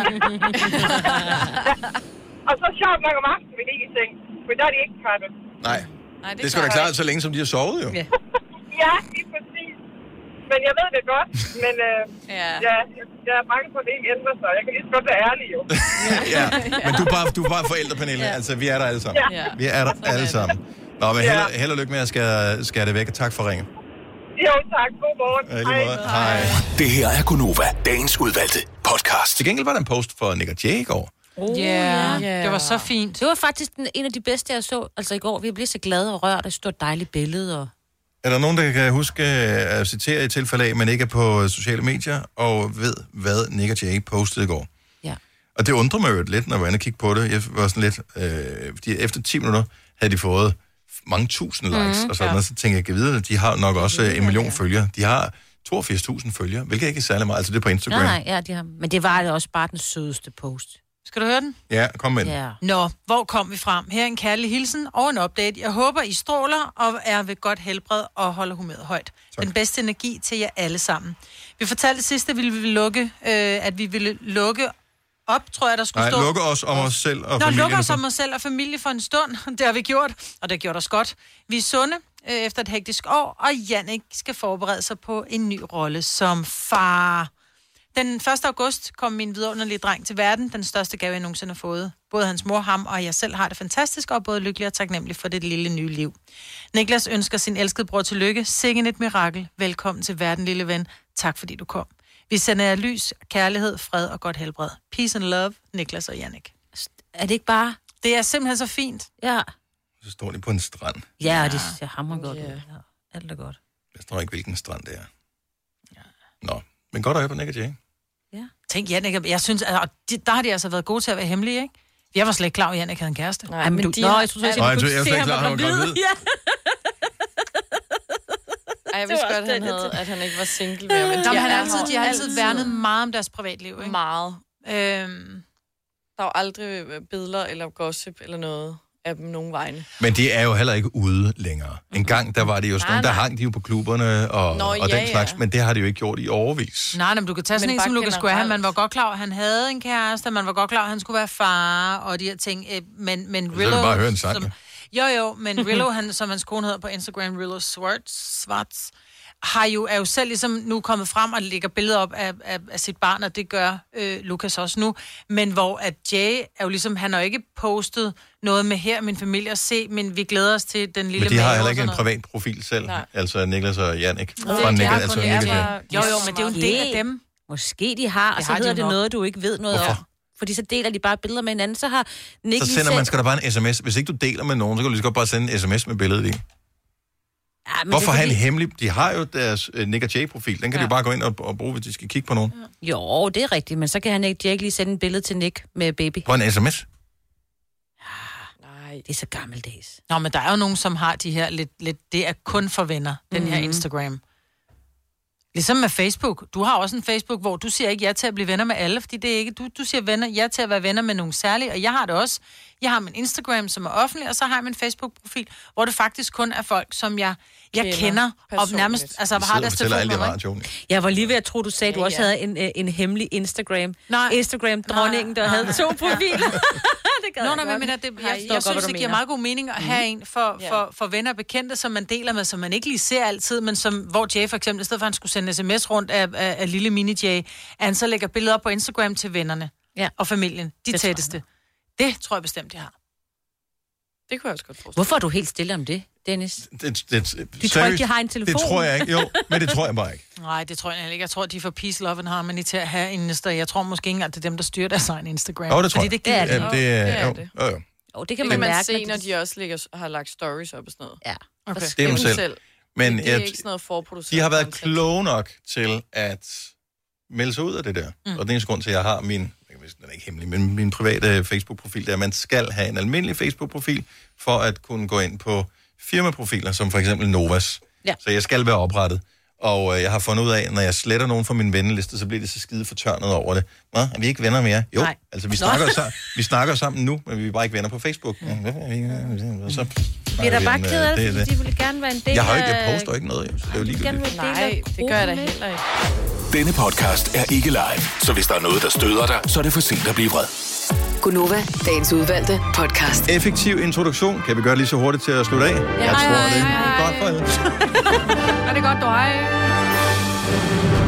S11: Og så sjovt nok om aftenen, vi ikke i seng. For der er de ikke trætte.
S5: Nej, det skal da klart så længe, som de har sovet, jo.
S11: Ja, lige præcis. Men jeg ved det godt. Men jeg er bange for, at det ikke ændrer sig. Jeg kan lige så godt være ærlig, jo.
S5: Men du er bare forældre, Pernille. Altså, vi er der alle sammen.
S11: Ja.
S5: Vi er der alle sammen. Nå, men held og lykke med at skære det væk, og tak for ringen.
S11: Jo, tak. God morgen.
S5: Hej.
S1: Det her er Gunova, dagens udvalgte podcast.
S5: Til gengæld var der en post for Nick og Jay i går.
S6: Det var så fint.
S7: Det var faktisk en af de bedste, jeg så. Altså i går, vi blev så glade og rørt, og så et dejligt billede. Og...
S5: Er der nogen, der kan huske at citere i tilfælde af, men ikke er på sociale medier, og ved, hvad Nick og Jay postede i går?
S7: Ja.
S5: Og det undrer mig jo lidt, når jeg var inde og kigge på det. Jeg var sådan lidt... fordi efter 10 minutter havde de fået mange tusind likes, og sådan, og så tænker jeg videre, at de har nok også 1 million følgere. De har 82.000 følgere, hvilket ikke er særlig meget. Altså det er på Instagram.
S7: Nej, de har. Men det var også bare den sødeste post.
S6: Skal du høre den?
S5: Ja, kom med den.
S6: Ja. Nå, hvor kom vi frem? Her er en kærlig hilsen og en update. Jeg håber, I stråler og er ved godt helbred og holder humøret højt. Tak. Den bedste energi til jer alle sammen. Vi fortalte sidst, at vi ville lukke op, tror jeg, der skulle stå.
S5: Nej, lukke os om os selv og familien.
S6: Lukke os om os selv og familie for en stund. Det har vi gjort, og det har gjort os godt. Vi er sunde. efter et hektisk år, og Jannik skal forberede sig på en ny rolle som far. Den 1. august kom min vidunderlige dreng til verden, den største gave, jeg nogensinde har fået. Både hans mor, ham og jeg selv har det fantastisk, og både lykkelig og taknemmelig for det lille nye liv. Niklas ønsker sin elskede bror tillykke. Sikken et mirakel. Velkommen til verden, lille ven. Tak fordi du kom. Vi sender jer lys, kærlighed, fred og godt helbred. Peace and love, Niklas og Jannik.
S7: Er det ikke bare...
S6: Det er simpelthen så fint.
S7: Ja.
S5: Så står de på en strand.
S7: Ja, og det ser hammer godt ud. Ja. Alt er godt.
S5: Jeg tror ikke, hvilken strand det er. Ja. Nå, men godt at høre på Nick og Jay.
S6: Ja. Tænk, Jannik, jeg synes, der har de altså været gode til at være hemmelige, ikke? Jeg var slet ikke klar over, at Jannik havde en kæreste.
S8: Nej, men de
S6: jeg tror,
S5: jeg var slet ikke klar, at han var gravid.
S8: Ej, jeg vidste godt, at han ikke var single mere. Men
S6: de har altid værnet meget om deres privatliv, ikke?
S8: Meget. Der er jo aldrig billeder eller gossip eller noget af dem nogen vegne.
S5: Men de er jo heller ikke ude længere. En gang, der var det jo sådan nogle, der hang de jo på klubberne og den slags, men det har de jo ikke gjort i årevis.
S6: Nej, men du kan tage sådan en som Lucas Graham. Man var godt klar over, at han havde en kæreste, man var godt klar over, at han skulle være far, og de her ting. Men Rillo...
S5: Så vil bare høre en sang,
S6: som, jo, men Rillo, som hans kone hedder på Instagram, Rillo Schwartz, er jo selv ligesom nu kommet frem og lægger billeder op af sit barn, og det gør Lucas også nu. Men hvor at Jay er jo ligesom, han har jo ikke postet noget med her, min familie, og se, men vi glæder os til den lille.
S5: Men de har heller ikke en privat profil selv, altså Niklas og Jannik.
S6: Jo, men det er jo en del af dem.
S7: Måske de har, og så hedder det noget, du ikke ved noget om. Fordi så deler de bare billeder med hinanden, så har Nick
S5: så sender man sgu da bare en sms. Hvis ikke du deler med nogen, så kan du lige så godt bare sende en sms med billedet i. Ja, hvorfor have en hemmelig? De har jo deres Nick og Jay-profil. Den kan de jo bare gå ind og bruge, hvis de skal kigge på nogen.
S7: Ja. Jo, det er rigtigt, men så kan han ikke lige sende et billede til Nick med baby.
S5: På en sms?
S7: Nej, det er så gammeldags.
S6: Nå, men der er jo nogen, som har de her lidt det er kun for venner, den her Instagram. Ligesom med Facebook. Du har også en Facebook, hvor du siger ikke ja til at blive venner med alle, fordi det er ikke, du siger ja til at være venner med nogen særlige, og jeg har det også. Jeg har min Instagram, som er offentlig, og så har jeg min Facebook-profil, hvor det faktisk kun er folk, som jeg kender, og nærmest har deres telefonnummer.
S7: Jeg var lige ved at tro, du sagde, at du også havde en hemmelig Instagram. Nej. Instagram-dronningen, der havde 2 profiler. Jeg synes, det giver meget god mening at have en for venner og bekendte, som man deler med, som man ikke lige ser altid, men som, hvor Jay for eksempel, i stedet for at han skulle sende sms rundt af lille mini-Jay, at han så lægger billeder op på Instagram til vennerne og familien, de tætteste. Det tror jeg bestemt, jeg har.
S8: Det kunne jeg også godt forstå.
S7: Hvorfor er du helt stille om det, Dennis? Du tror ikke, de har en telefon?
S5: Det tror jeg ikke, jo, men det tror jeg bare ikke.
S6: Nej, det tror jeg ikke. Jeg tror, de får peace, love and harmony til at have en Insta. Jeg tror måske ikke, at det er dem, der styrer deres egen Instagram.
S5: Jo, det tror jeg.
S6: Det er det.
S5: Jo,
S7: det kan man mærke,
S8: se, når de også har lagt stories op og sådan noget.
S7: Ja.
S5: Okay. Det er dem selv. Men
S8: det er ikke sådan noget forproduceret.
S5: De har været kloge nok til at melde sig ud af det der. Og den eneste grund til, at jeg har min... Den er ikke hemmelig, men min private Facebook-profil, der man skal have en almindelig Facebook-profil, for at kunne gå ind på firmaprofiler, som for eksempel Novas. Ja. Så jeg skal være oprettet. Og jeg har fundet ud af, at når jeg sletter nogen fra min venneliste, så bliver det så skide fortørnet over det. Nå, er vi ikke venner mere? Jo, nej. Altså vi snakker sammen nu, men vi er bare ikke venner på Facebook. Så
S7: vi er da bare ked af det, fordi de vil gerne være en del af...
S5: Jeg poster ikke noget, så det er jo ligegyldigt.
S8: Nej, det gør jeg da heller ikke.
S1: Denne podcast er ikke live, så hvis der er noget, der støder dig, så er det for sent at blive vred.
S2: Gunova, dagens udvalgte podcast.
S5: Effektiv introduktion. Kan vi gøre lige så hurtigt til at slutte af?
S6: Ja,
S5: jeg tror, det er godt for alle.
S6: Er det godt, du hej?